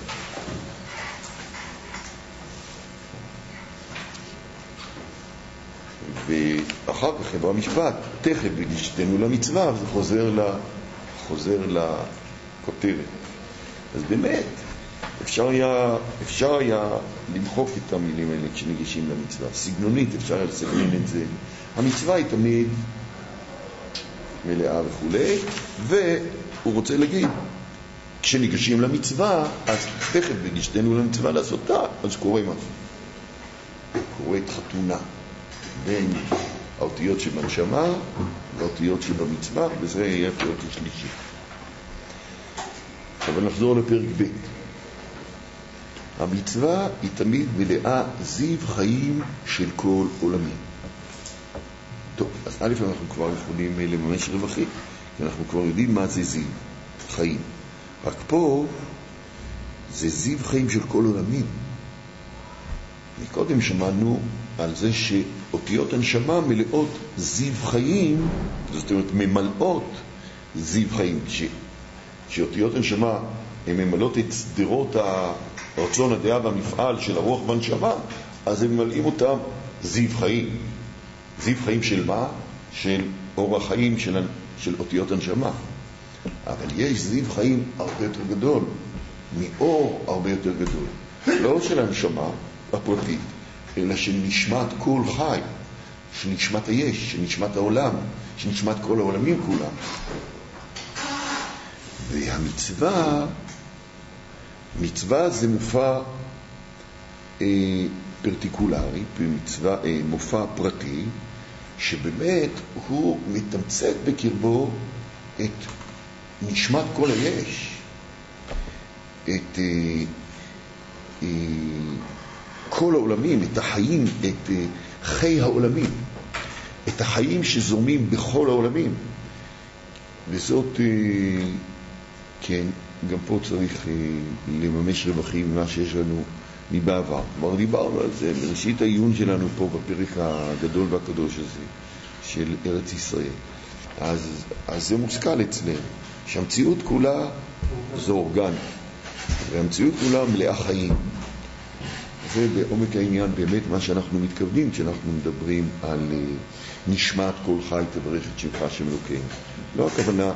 Speaker 2: ואחר כך יבוא המשפט, תכף ונשתנו למצווה, זה חוזר, ל... חוזר לכותרת. אז באמת, אפשר היה, אפשר היה למחוק את המילים האלה כשניגשים למצווה. סגנונית אפשר היה לסגנן את זה. המצווה היא תמיד מלאה וכולי, והוא רוצה להגיד, כשניגשים למצווה, אז תכף ונשתנו למצווה לעשותה, אז קורה משהו. קורית חתונה בין האותיות שבנשמה והאותיות שבמצווה, וזה יהיה הפרק השלישי. אבל נחזור לפרק ב'. המצווה היא תמיד מלאה זיו חיים של כל עולמים. טוב, אז א' אנחנו כבר יכולים לממש רווחים, כי אנחנו כבר יודעים מה זה זיו חיים. רק פה זה זיו חיים של כל עולמים. מקודם שמענו על זה שאותיות הנשמה מלאות זיו חיים, זאת אומרת ממלאות זיו חיים. ש... שאותיות הנשמה הן ממלאות את סדרות הרצון, הדעה והמפעל של הרוח והנשמה, אז הם ממלאים אותם זיו חיים. זיו חיים של מה? של אור החיים של, של אותיות הנשמה. אבל יש זיו חיים הרבה יותר גדול, מאור הרבה יותר גדול. לא של הנשמה הפרטית, אלא של נשמת כל חי, של נשמת היש, של נשמת העולם, של נשמת כל העולמים כולם. והמצווה, מצווה זה מופע אה, פרטיקולרי, מצווה, אה, מופע פרטי, שבאמת הוא מתמצת בקרבו את נשמת כל היש, את אה, אה, כל העולמים, את החיים, את אה, חי העולמים, את החיים שזורמים בכל העולמים. וזאת, אה, כן, גם פה צריך אה, לממש רווחים ממה שיש לנו מבעבר. כבר דיברנו על זה בראשית העיון שלנו פה בפרק הגדול והקדוש הזה של ארץ ישראל. אז, אז זה מושכל אצלנו, שהמציאות כולה זו אורגנית. והמציאות כולה מלאה חיים. זה בעומק העניין באמת מה שאנחנו מתכוונים כשאנחנו מדברים על נשמת כל חי תברך את שמך השם אלוקינו. לא הכוונה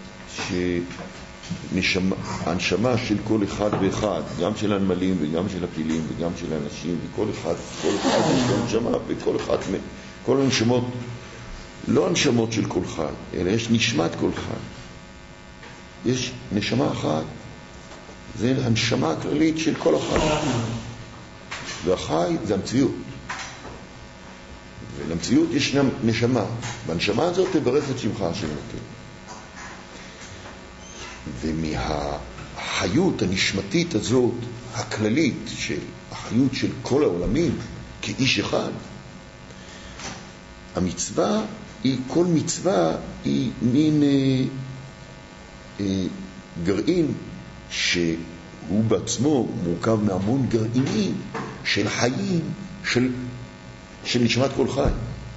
Speaker 2: שהנשמה של כל אחד ואחד, גם של הנמלים וגם של הפילים וגם של האנשים, וכל אחד, כל אחד יש לו נשמה, וכל אחד, כל הנשמות, לא הנשמות של כל חי, אלא יש נשמת כל חי. יש נשמה אחת, זה הנשמה הכללית של כל החי. והחי זה המציאות. ולמציאות יש נשמה. והנשמה הזאת תברך את שמך השם אלוקינו. ומהחיות הנשמתית הזאת, הכללית, של החיות של כל העולמים, כאיש אחד, המצווה היא, כל מצווה היא מין אה, אה, גרעין שהוא בעצמו מורכב מהמון גרעינים של חיים, של, של נשמת כל חי.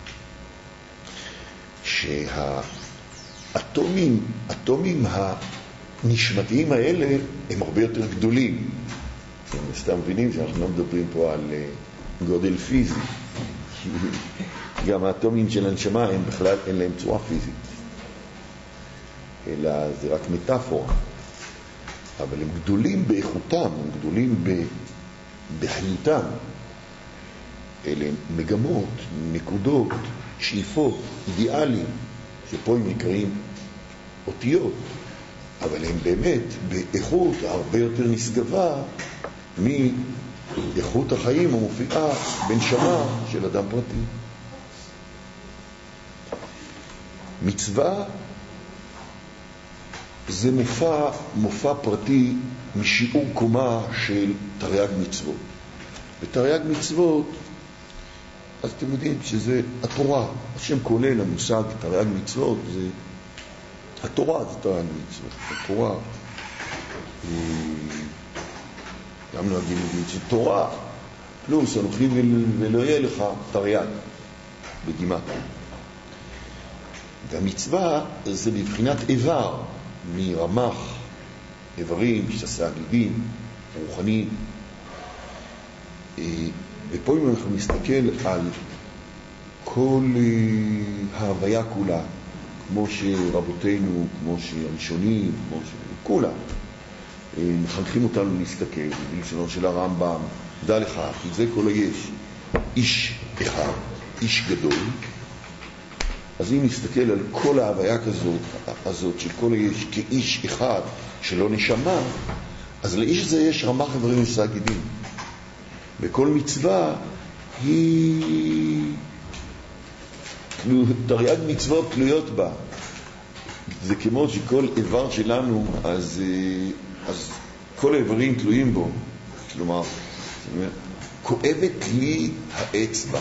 Speaker 2: שהאטומים, אטומים הנשמתיים האלה הם הרבה יותר גדולים. אתם סתם מבינים שאנחנו לא מדברים פה על גודל פיזי. גם האטומים של הנשמה הם בכלל אין להם צורה פיזית. אלא זה רק מטאפורה. אבל הם גדולים באיכותם, הם גדולים בחיותם. אלה מגמות, נקודות, שאיפות, אידיאלים, שפה הם נקראים אותיות, אבל הם באמת באיכות הרבה יותר נשגבה מאיכות החיים המופיעה בנשמה של אדם פרטי. מצווה זה מופע, מופע פרטי משיעור קומה של תרי"ג מצוות. בתרי"ג מצוות, אז אתם יודעים שזה התורה. השם כולל המושג תרי"ג מצוות, זה התורה, זה תרי"ג מצוות. התורה, גם נוהגים להגיד שתורה, פלוס אנוכי ולא יהיה לך תרי"ג בגימטריה. והמצווה זה בבחינת איבר, מרמח, איברים, שסה גידים, רוחניים. ופה אם אנחנו נסתכל על כל ההוויה כולה, כמו שרבותינו, כמו שהראשונים, כמו שכולה, מחנכים אותנו להסתכל, בלשונו של הרמב"ם, דע לך, כי זה כל היש, איש אחד, איש גדול. אז אם נסתכל על כל ההוויה כזאת, הזאת של כל היש כאיש אחד שלא נשמה, אז לאיש הזה יש רמ"ח איברים ושסה גידים. וכל מצווה היא תרי"ג מצוות תלויות בה. זה כמו שכל איבר שלנו, אז, אז כל האיברים תלויים בו. כלומר, כואבת לי האצבע.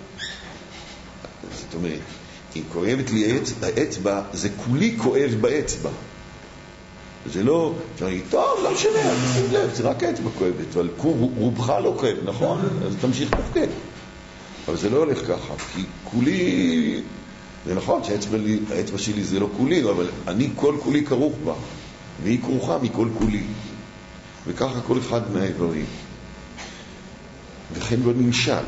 Speaker 2: זאת אומרת, אם כואבת לי האצבע, זה כולי כואב באצבע. זה לא, שאני אגיד, טוב, לא משנה, תשים לב, זה רק האצבע כואבת, אבל רובך לא כואב, נכון? אז תמשיך תפקד. אבל זה לא הולך ככה, כי כולי, זה נכון שהאצבע שלי זה לא כולי, אבל אני כל כולי כרוך בה, והיא כרוכה מכל כולי. וככה כל אחד מהאיברים. וכן בנמשל,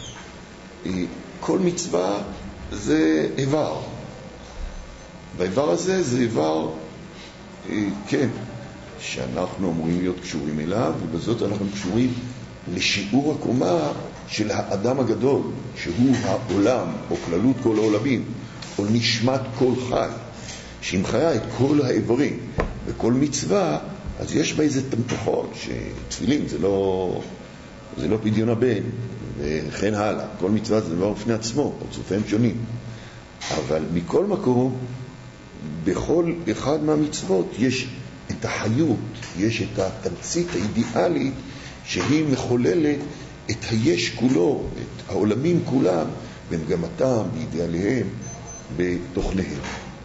Speaker 2: כל מצווה זה איבר. והאיבר הזה זה איבר, כן, שאנחנו אמורים להיות קשורים אליו, ובזאת אנחנו קשורים לשיעור הקומה של האדם הגדול, שהוא העולם, או כללות כל העולמים, או נשמת כל חי, שהיא מחיה את כל האיברים. וכל מצווה, אז יש בה איזה תמתחות, שתפילים זה לא, זה לא פדיון הבן, וכן הלאה. כל מצווה זה דבר בפני עצמו, פרצופיהם שונים. אבל מכל מקום, בכל אחד מהמצוות יש את החיות, יש את התמצית האידיאלית שהיא מחוללת את היש כולו, את העולמים כולם, במגמתם, באידיאליהם, בתוכניהם.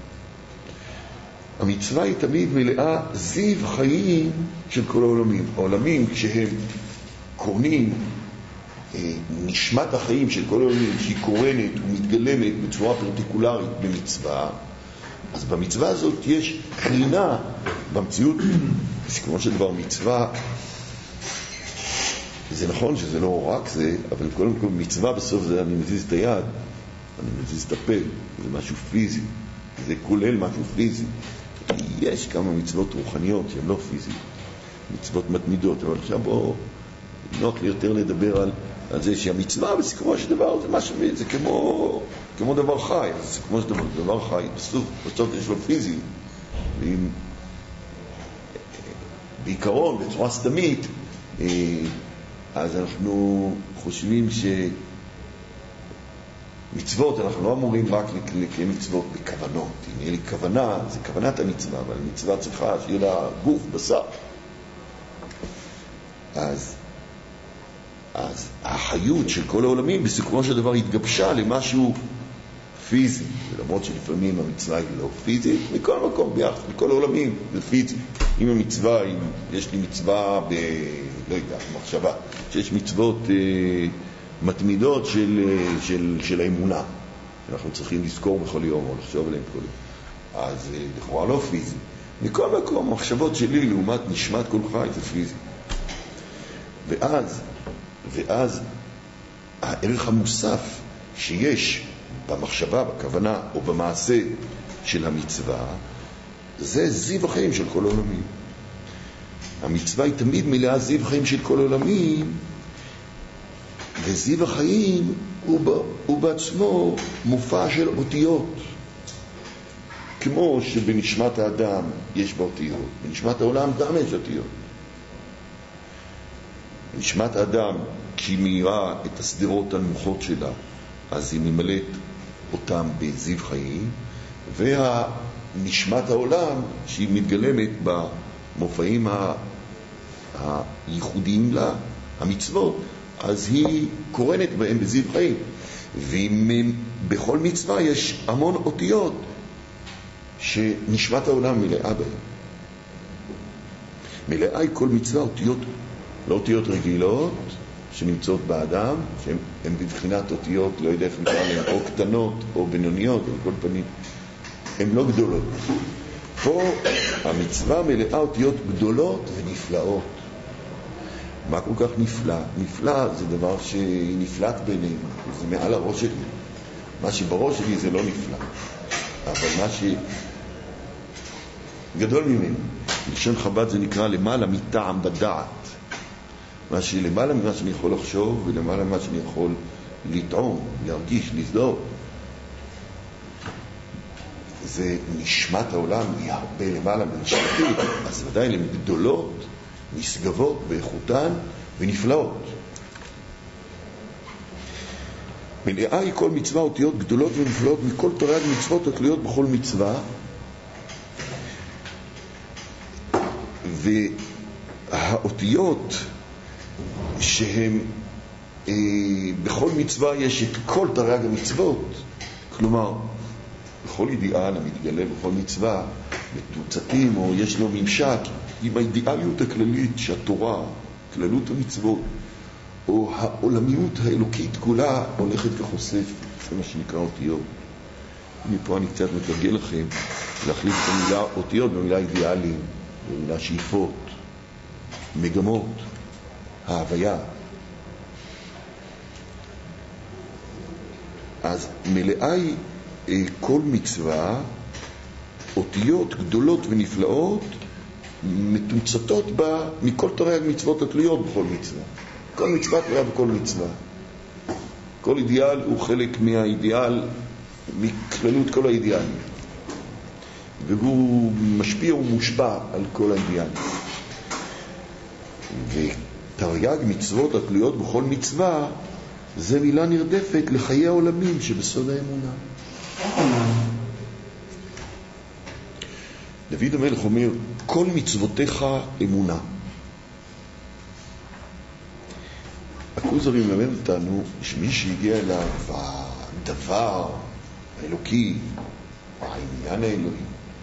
Speaker 2: המצווה היא תמיד מלאה זיו חיים של כל העולמים. העולמים כשהם קורנים, נשמת החיים של כל העולמים שהיא קורנת ומתגלמת בצורה פרטיקולרית במצווה, אז במצווה הזאת יש קרינה במציאות. כמו שדבר מצווה, זה נכון שזה לא רק זה, אבל קודם כל מצווה בסוף זה אני מזיז את היד, אני מזיז את הפה, זה משהו פיזי, זה כולל משהו פיזי. יש כמה מצוות רוחניות שהן לא פיזיות, מצוות מתמידות, אבל עכשיו בואו נוח לי יותר לדבר על, על זה שהמצווה בסיכומו של דבר זה משהו, זה כמו, כמו דבר חי, זה כמו שדבר, דבר חי, בסוף, בסוף יש לו פיזי, ואם בעיקרון, בצורה סתמית, אז אנחנו חושבים שמצוות, אנחנו לא אמורים רק לקיים מצוות בכוונות. אם יהיה לי כוונה, זה כוונת המצווה, אבל המצווה צריכה שיהיה לה גוף, בשר. אז, אז החיות של כל העולמים בסיכומו של דבר התגבשה למשהו פיזי, ולמרות שלפעמים המצווה היא לא פיזית, מכל מקום ביחד, מכל העולמים זה פיזי. אם המצווה, אם יש לי מצווה ב... לא יודע, מחשבה, שיש מצוות אה, מתמידות של, של, של האמונה, שאנחנו צריכים לזכור בכל יום או לחשוב עליהם כל יום, אז אה, לכאורה לא פיזי. מכל מקום, המחשבות שלי לעומת נשמת כל חי זה פיזי. ואז, ואז הערך המוסף שיש במחשבה, בכוונה או במעשה של המצווה, זה זיו החיים של כל העולמים. המצווה היא תמיד מלאה זיו חיים של כל העולמים, וזיו החיים הוא, ב, הוא בעצמו מופע של אותיות. כמו שבנשמת האדם יש בה אותיות, בנשמת העולם גם יש אותיות. בנשמת האדם, כשהיא מאירה את הסדרות הנמוכות שלה, אז היא ממלאת אותם בזיו חיים, והנשמת העולם שהיא מתגלמת במופעים הייחודיים לה, המצוות, אז היא קורנת בהם בזיו חיים. ובכל מצווה יש המון אותיות שנשמת העולם מלאה בהם. מלאה היא כל מצווה אותיות, לא אותיות רגילות שנמצאות באדם, שהן בבחינת אותיות, לא יודע איך נקרא להן, או קטנות או בינוניות, על כל פנים, הן לא גדולות. פה המצווה מלאה אותיות גדולות ונפלאות. מה כל כך נפלא? נפלא זה דבר שנפלט בינינו, זה מעל הראש שלי. מה שבראש שלי זה לא נפלא, אבל מה שגדול ממנו, בלשון חב"ד זה נקרא למעלה מטעם בדעת. מה שלמעלה ממה שאני יכול לחשוב ולמעלה ממה שאני יכול לטעום, להרגיש, לזדור. זה נשמת העולם, היא הרבה למעלה מנשמתית, אז ודאי הן גדולות, נשגבות באיכותן ונפלאות. מלאה היא כל מצווה אותיות גדולות ונפלאות מכל תרי"ג מצוות התלויות בכל מצווה, והאותיות שהם אה, בכל מצווה יש את כל תרי"ג המצוות, כלומר בכל אידיאל המתגלה בכל מצווה מתוצאים או יש לו ממשק עם האידיאליות הכללית שהתורה, כללות המצוות או העולמיות האלוקית כולה הולכת וחושף. זה מה שנקרא אותיות. מפה אני קצת מתרגל לכם להחליף את המילה אותיות במילה אידיאלים, במילה שאיפות, מגמות, ההוויה. אז מלאה היא כל מצווה אותיות גדולות ונפלאות מתומצתות בה מכל תרי"ג מצוות התלויות בכל מצווה. כל מצווה תלויה בכל מצווה. כל אידיאל הוא חלק מהאידיאל, מכללות כל האידיאלים, והוא משפיע ומושפע על כל האידיאלים. ותרי"ג מצוות התלויות בכל מצווה זה מילה נרדפת לחיי העולמים שבסוד האמונה. דוד המלך אומר, כל מצוותיך אמונה. הכוזרי מלמד אותנו שמי שהגיע אליו הדבר האלוקי, העניין האלוהי,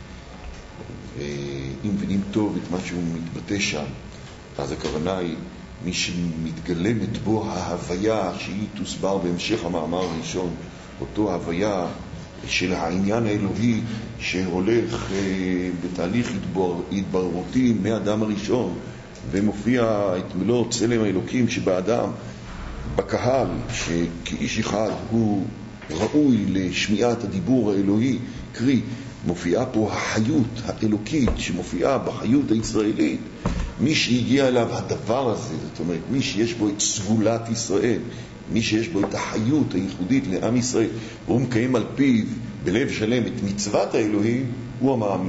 Speaker 2: ואם מבינים טוב את מה שהוא מתבטא שם, אז הכוונה היא מי שמתגלמת בו ההוויה שהיא תוסבר בהמשך המאמר הראשון, אותו הוויה של העניין האלוהי שהולך בתהליך התבררותי מאדם הראשון ומופיע את מלוא צלם האלוקים שבאדם בקהל, שכאיש אחד הוא ראוי לשמיעת הדיבור האלוהי, קרי מופיעה פה החיות האלוקית שמופיעה בחיות הישראלית. מי שהגיע אליו הדבר הזה, זאת אומרת מי שיש בו את סגולת ישראל, מי שיש בו את החיות הייחודית לעם ישראל, והוא מקיים על פיו בלב שלם את מצוות האלוהים, הוא המאמין.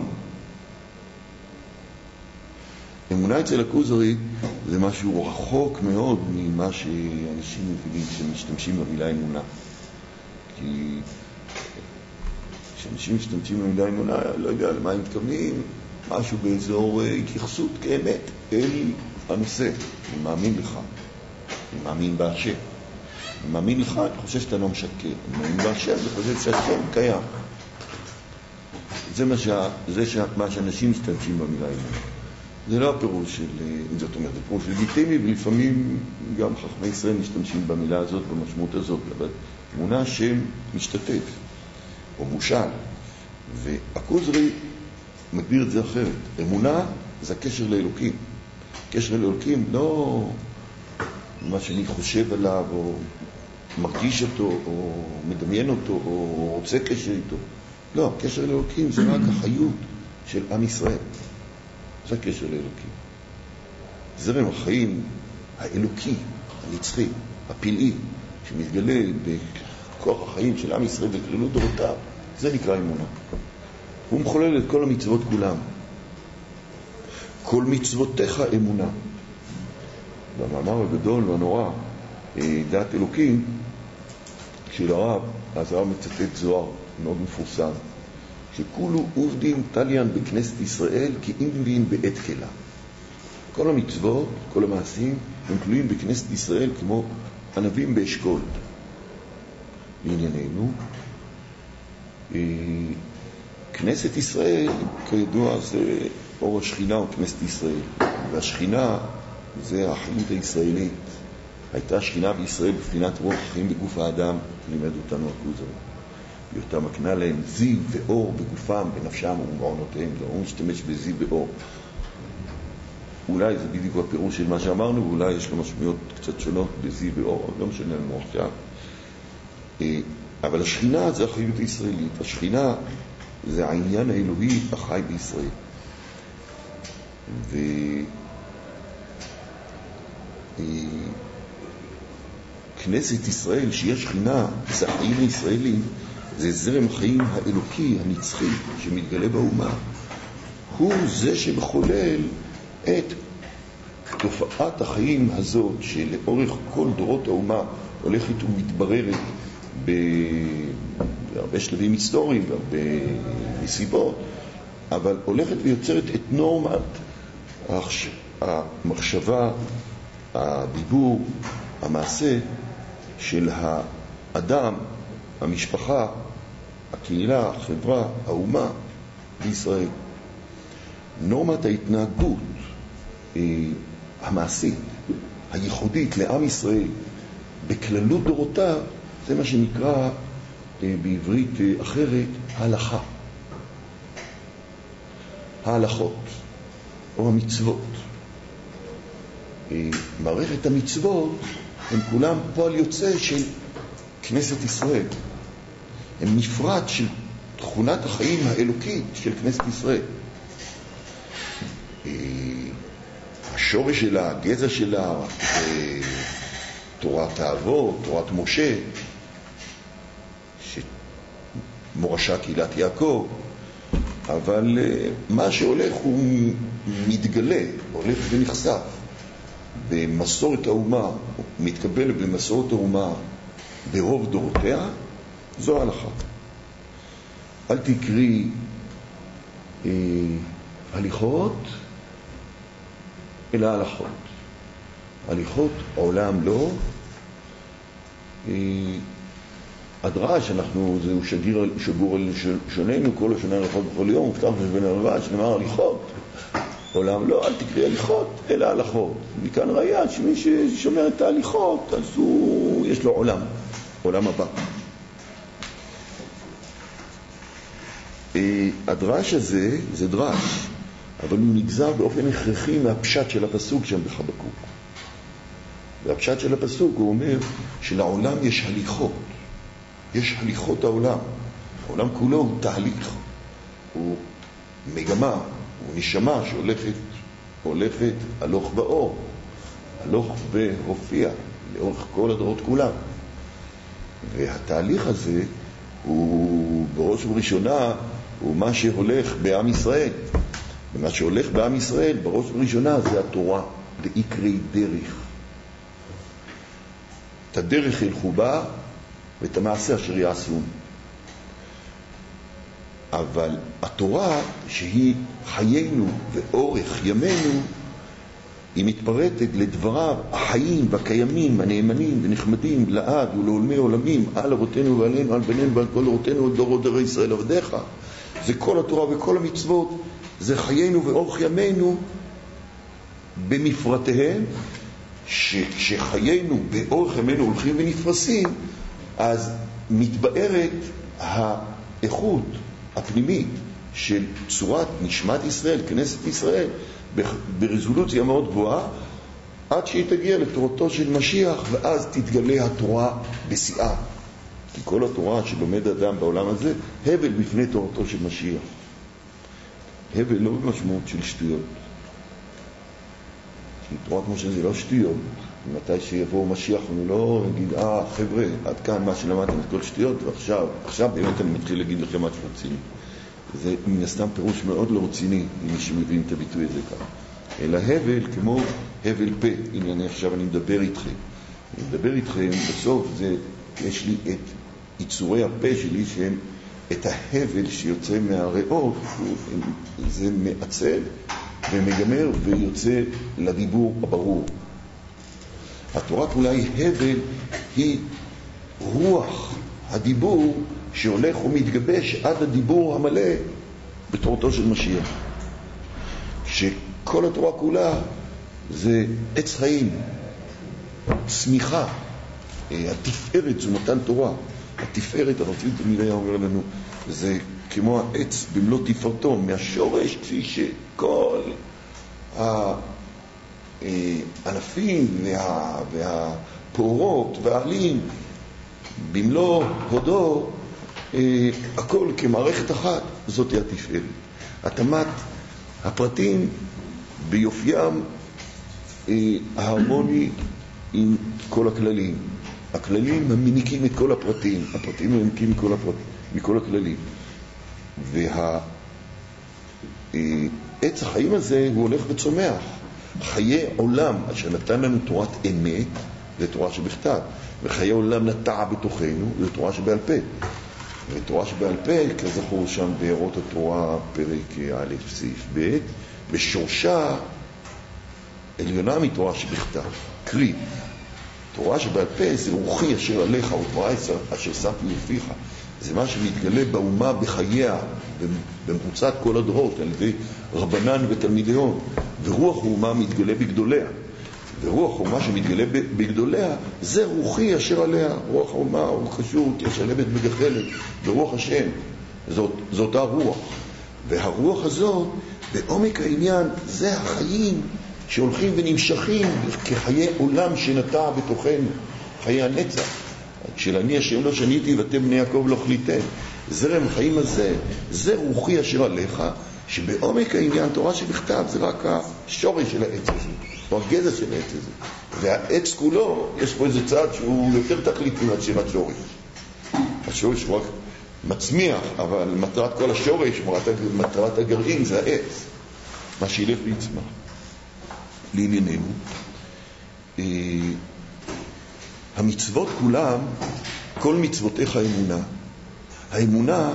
Speaker 2: אמונה אצל הכוזרי זה משהו רחוק מאוד ממה שאנשים מבינים שמשתמשים במילה אמונה. כי כשאנשים משתמשים במילה אמונה, לא יודע למה הם מתכוונים, משהו באזור התייחסות כאמת אל הנושא. אני מאמין לך, אני מאמין בהשם. אני מאמין לך, אני חושב שאתה לא משקר. אני מאמין בהשם, אני חושב שהשם קיים. זה מה, שה, זה שה, מה שאנשים משתמשים במילה אמונה. זה לא הפירוש של, זאת אומרת, זה פירוש לגיטימי, ולפעמים גם חכמי ישראל משתמשים במילה הזאת, במשמעות הזאת, אבל אמונה שם משתתף, או מושל. והכוזרי מגדיר את זה אחרת. אמונה זה הקשר לאלוקים. קשר לאלוקים לא מה שאני חושב עליו, או מרגיש אותו, או מדמיין אותו, או רוצה קשר איתו. לא, קשר לאלוקים זה רק החיות של עם ישראל. זה הקשר לאלוקים. זרם החיים האלוקי, הנצחי, הפלאי, שמתגלה בכוח החיים של עם ישראל וכללות דורותיו, זה נקרא אמונה. הוא מחולל את כל המצוות כולם. כל מצוותיך אמונה. במאמר הגדול והנורא, דעת אלוקים, של הרב, אז הרב מצטט זוהר מאוד מפורסם, שכולו עובדים תליין בכנסת ישראל כי אם מביאים בעת כלה. כל המצוות, כל המעשים, הם כלואים בכנסת ישראל כמו ענבים באשכול. לענייננו, כנסת ישראל, כידוע, זה אור השכינה או כנסת ישראל. והשכינה זה החיות הישראלית. הייתה שכינה בישראל בבחינת רוח החיים בגוף האדם, לימד אותנו הכוזרי. בהיותה מקנה להם זיו ואור בגופם, בנפשם ובמעונותיהם. לא, הוא משתמש בזיו ואור. אולי זה בדיוק הפירוש של מה שאמרנו, ואולי יש לו משמעויות קצת שונות בזיו ואור, לא משנה לנו עכשיו. אבל השכינה זה החיות הישראלית. השכינה זה העניין האלוהי החי בישראל. ו... כנסת ישראל שיש שכינה, זה החיים הישראלים, זה זרם החיים האלוקי, הנצחי, שמתגלה באומה. הוא זה שמחולל את תופעת החיים הזאת, שלאורך כל דורות האומה הולכת ומתבררת בהרבה שלבים היסטוריים, בהרבה נסיבות, אבל הולכת ויוצרת את נורמת המחשבה, הדיבור, המעשה של האדם, המשפחה, הקהילה, החברה, האומה בישראל. נורמת ההתנהגות המעשית, הייחודית לעם ישראל, בכללות דורותיו, זה מה שנקרא בעברית אחרת ההלכה. ההלכות, או המצוות. מערכת המצוות הם כולם פועל יוצא של כנסת ישראל. הם נפרד של תכונת החיים האלוקית של כנסת ישראל. השורש שלה, הגזע שלה, תורת האבות, תורת משה, מורשה קהילת יעקב, אבל מה שהולך הוא מתגלה, הולך ונחשף במסורת האומה, מתקבל במסורת האומה ברוב דורותיה, זו ההלכה. אל תקרי אה, הליכות, אלא הלכות. הליכות עולם לא. אה, הדרש, אנחנו, זהו שגיר, שגור על שוננו, כל השונה הליכות בכל יום, מובטח בן הרבש, נאמר הליכות. עולם לא, אל תקריא הליכות, אלא הלכות. מכאן ראיה שמי ששומר את ההליכות, אז הוא, יש לו עולם, עולם הבא. הדרש הזה זה דרש, אבל הוא נגזר באופן הכרחי מהפשט של הפסוק שם בחבקוק. והפשט של הפסוק הוא אומר שלעולם יש הליכות, יש הליכות העולם. העולם כולו הוא תהליך, הוא מגמה, הוא נשמה שהולכת הולכת הלוך באור, הלוך והופיע לאורך כל הדורות כולם. והתהליך הזה הוא בראש ובראשונה הוא מה שהולך בעם ישראל. ומה שהולך בעם ישראל בראש ובראשונה זה התורה, דעיקרי דרך. את הדרך ילכו בה ואת המעשה אשר יעשון. אבל התורה שהיא חיינו ואורך ימינו, היא מתפרטת לדבריו החיים והקיימים, הנאמנים ונחמדים לעד ולעולמי עולמים, על אבותינו ועלינו, על בנינו ועל כל דורותינו, דורות דורי ישראל עבדיך. זה כל התורה וכל המצוות, זה חיינו ואורך ימינו במפרטיהם. שחיינו באורך ימינו הולכים ונפרסים, אז מתבארת האיכות הפנימית של צורת נשמת ישראל, כנסת ישראל, ברזולוציה מאוד גבוהה, עד שהיא תגיע לתורתו של משיח, ואז תתגלה התורה בשיאה. כי כל התורה שלומד אדם בעולם הזה, הבל בפני תורתו של משיח. הבל לא במשמעות של שטויות. תורת משה זה לא שטויות. מתי שיבוא משיח אני לא אגיד, אה חבר'ה, עד כאן מה שלמדתם את כל שטויות, ועכשיו, עכשיו באמת אני מתחיל להגיד לכם מה שרציני. זה מן הסתם פירוש מאוד לא רציני, אם מי שמבין את הביטוי הזה כאן. אלא הבל כמו הבל פה. הנה אני עכשיו אני מדבר איתכם. אני מדבר איתכם, בסוף זה, יש לי את יצורי הפה שלי שהם את ההבל שיוצא מהריאות, זה מעצב ומגמר ויוצא לדיבור הברור. התורה כולה היא הבל, היא רוח הדיבור שהולך ומתגבש עד הדיבור המלא בתורתו של משיח. שכל התורה כולה זה עץ חיים, צמיחה, התפארת זו מתן תורה. התפארת, הרב תמיד היה אומר לנו, זה כמו העץ במלוא תפארתו, מהשורש, כפי שכל הענפים וה, והפורות והעלים במלוא הודו, הכל כמערכת אחת, זאת היא התפארת. התאמת הפרטים ביופיים ההרמוני עם כל הכללים. הכללים מניקים את כל הפרטים, הפרטים מניקים מכל, הפרט, מכל הכללים. והעץ החיים הזה הוא הולך וצומח. חיי עולם אשר נתן לנו תורת אמת, זה תורה שבכתב. וחיי עולם נטע בתוכנו, זה תורה שבעל פה. ותורה שבעל פה, כזכור שם בערות התורה, פרק א' סעיף ב', בשורשה עליונה מתורה שבכתב. קרי, תורה שבעל פה זה רוחי אשר עליך, ותורה אשר שמתי לפיך. זה מה שמתגלה באומה בחייה, במרוצת כל הדורות, על ידי רבנן ותלמידיון. ורוח האומה מתגלה בגדוליה. ורוח האומה שמתגלה בגדוליה, זה רוחי אשר עליה. רוח האומה הוא חשוב, תשלמת בגחלת, ורוח השם. זאת, זאת הרוח. והרוח הזאת, בעומק העניין, זה החיים שהולכים ונמשכים כחיי עולם שנטע בתוכנו, חיי הנצח. של אני השם לא שניתי ואתם בני יעקב לא חליתם. זרם החיים הזה, זה רוחי אשר עליך, שבעומק העניין תורה שבכתב זה רק השורש של העץ הזה, או הגזע של העץ הזה. והעץ כולו, יש פה איזה צד שהוא יותר תכליתי מאשר השורש. השורש הוא רק מצמיח, אבל מטרת כל השורש, מטרת הגרעין זה העץ, מה שילך ויצמח. לענייננו, המצוות כולם, כל מצוותיך האמונה. האמונה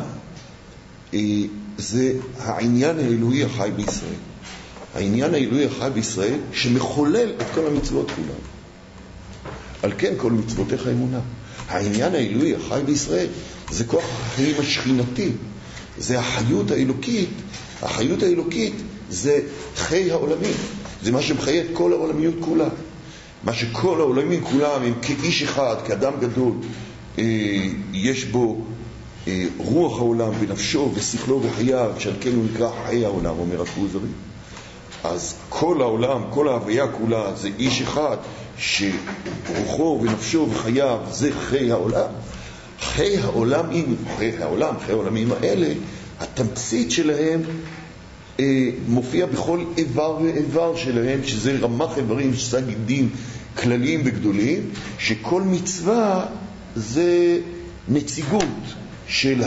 Speaker 2: זה העניין האלוהי החי בישראל. העניין האלוהי החי בישראל שמחולל את כל המצוות כולם. על כן כל מצוותיך האמונה. העניין האלוהי החי בישראל זה כוח החיים השכינתי. זה החיות האלוקית. החיות האלוקית זה חי העולמים. זה מה שמחיה את כל העולמיות כולה. מה שכל העולמים כולם הם כאיש אחד, כאדם גדול, יש בו רוח העולם ונפשו ושכלו וחייו, שעל כן הוא נקרא חיי העולם, אומר הכוזרי. אז כל העולם, כל ההוויה כולה זה איש אחד שרוחו ונפשו וחייו זה חיי העולם. חיי העולם, חיי העולם, חיי העולמים האלה, התמצית שלהם אה, מופיע בכל איבר ואיבר שלהם, שזה רמ"ח איברים, שזה גידים כלליים וגדולים, שכל מצווה זה נציגות של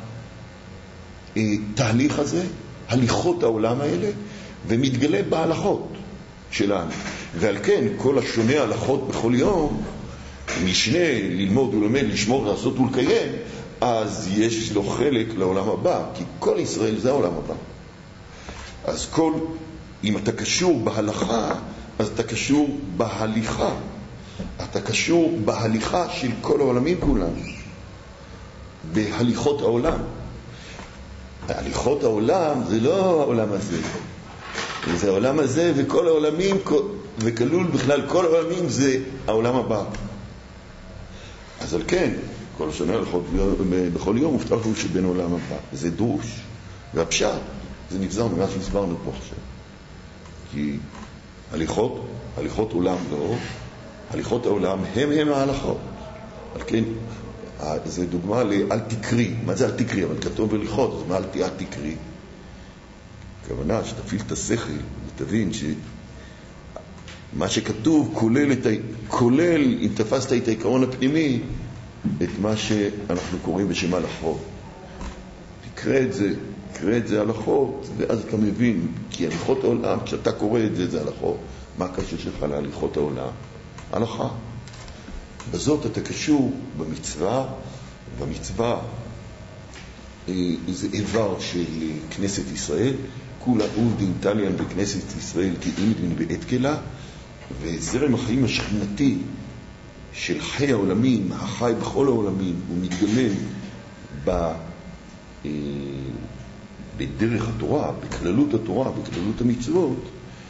Speaker 2: התהליך הזה, הליכות העולם האלה, ומתגלה בהלכות שלנו. ועל כן, כל השונה הלכות בכל יום, משנה, ללמוד ולמד, לשמור, לעשות ולקיים, אז יש לו חלק לעולם הבא, כי כל ישראל זה העולם הבא. אז כל, אם אתה קשור בהלכה, אז אתה קשור בהליכה. אתה קשור בהליכה של כל העולמים כולם. בהליכות העולם. הליכות העולם זה לא העולם הזה. זה העולם הזה וכל העולמים, וכלול בכלל כל העולמים זה העולם הבא. אז על כן, כל שונה הלכות בכל יום מובטח הוא שבין העולם הבא. זה דרוש. והפשט, זה נגזר ממה שהסברנו פה עכשיו. כי הליכות, הליכות עולם לא, הליכות העולם הם הם ההלכות. על כן, זה דוגמה לאל תקרי. מה זה אל תקרי? אבל כתוב בליכות, אז מה אל תקרי? הכוונה שתפעיל את השכל ותבין שמה שכתוב כולל, את ה... כולל אם תפסת את העיקרון הפנימי, את מה שאנחנו קוראים בשם הלכות. תקרא את זה, תקרא את זה הלכות, ואז אתה מבין, כי הליכות העולם, כשאתה קורא את זה, זה הלכות. מה הקשר שלך להליכות העולם? הלכה. בזאת אתה קשור במצווה, במצווה זה איבר של כנסת ישראל, כולה עובדין תליין בכנסת ישראל כאימדין בעת כלה, וזרם החיים השכנתי של חיי העולמים, החי בכל העולמים, הוא מתגמם ב, בדרך התורה, בכללות התורה, בכללות המצוות.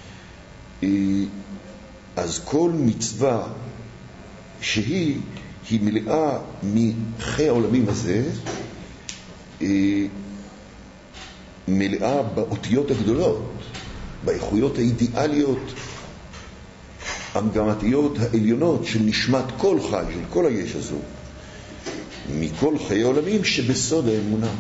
Speaker 2: אז כל מצווה שהיא היא מלאה מחיי העולמים הזה, מלאה באותיות הגדולות, באיכויות האידיאליות המגמתיות העליונות של נשמת כל חי, של כל היש הזו, מכל חיי העולמים שבסוד האמונה.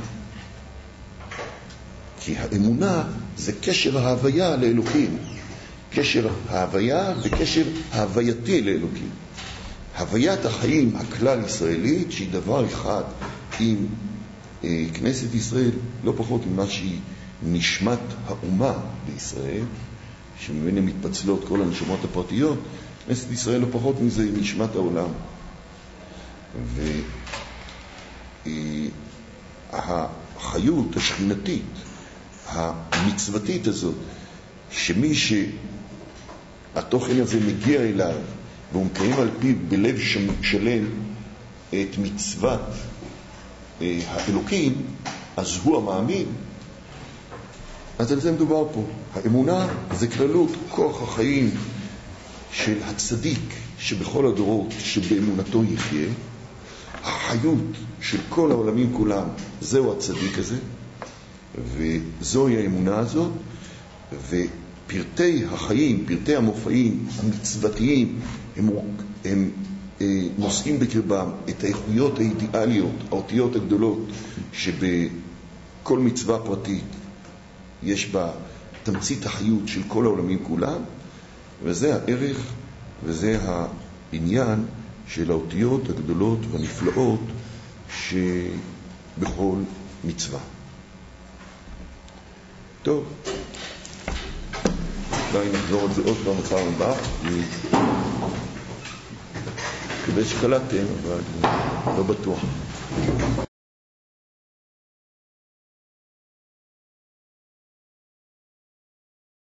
Speaker 2: כי האמונה זה קשר ההוויה לאלוקים, קשר ההוויה וקשר ההווייתי לאלוקים. הוויית החיים הכלל ישראלית שהיא דבר אחד עם אה, כנסת ישראל, לא פחות ממה שהיא נשמת האומה בישראל, שממנה מתפצלות כל הנשמות הפרטיות, כנסת ישראל לא פחות מזה היא נשמת העולם. והחיות השכינתית, המצוותית הזאת, שמי שהתוכן הזה מגיע אליו, והוא מקיים על פיו בלב שלם את מצוות אה, האלוקים, אז הוא המאמין. אז על זה מדובר פה. האמונה זה כללות כוח החיים של הצדיק שבכל הדורות שבאמונתו יחיה. החיות של כל העולמים כולם זהו הצדיק הזה, וזוהי האמונה הזאת. ופרטי החיים, פרטי המופעים המצוותיים, הם, הם אה, נושאים בקרבם את האיכויות האידיאליות, האותיות הגדולות, שבכל מצווה פרטית יש בה תמצית החיות של כל העולמים כולם, וזה הערך וזה העניין של האותיות הגדולות והנפלאות שבכל מצווה. טוב, אולי נחזור את זה עוד פעם בפעם הבאה, כדי שקלטתם, אבל לא בטוח.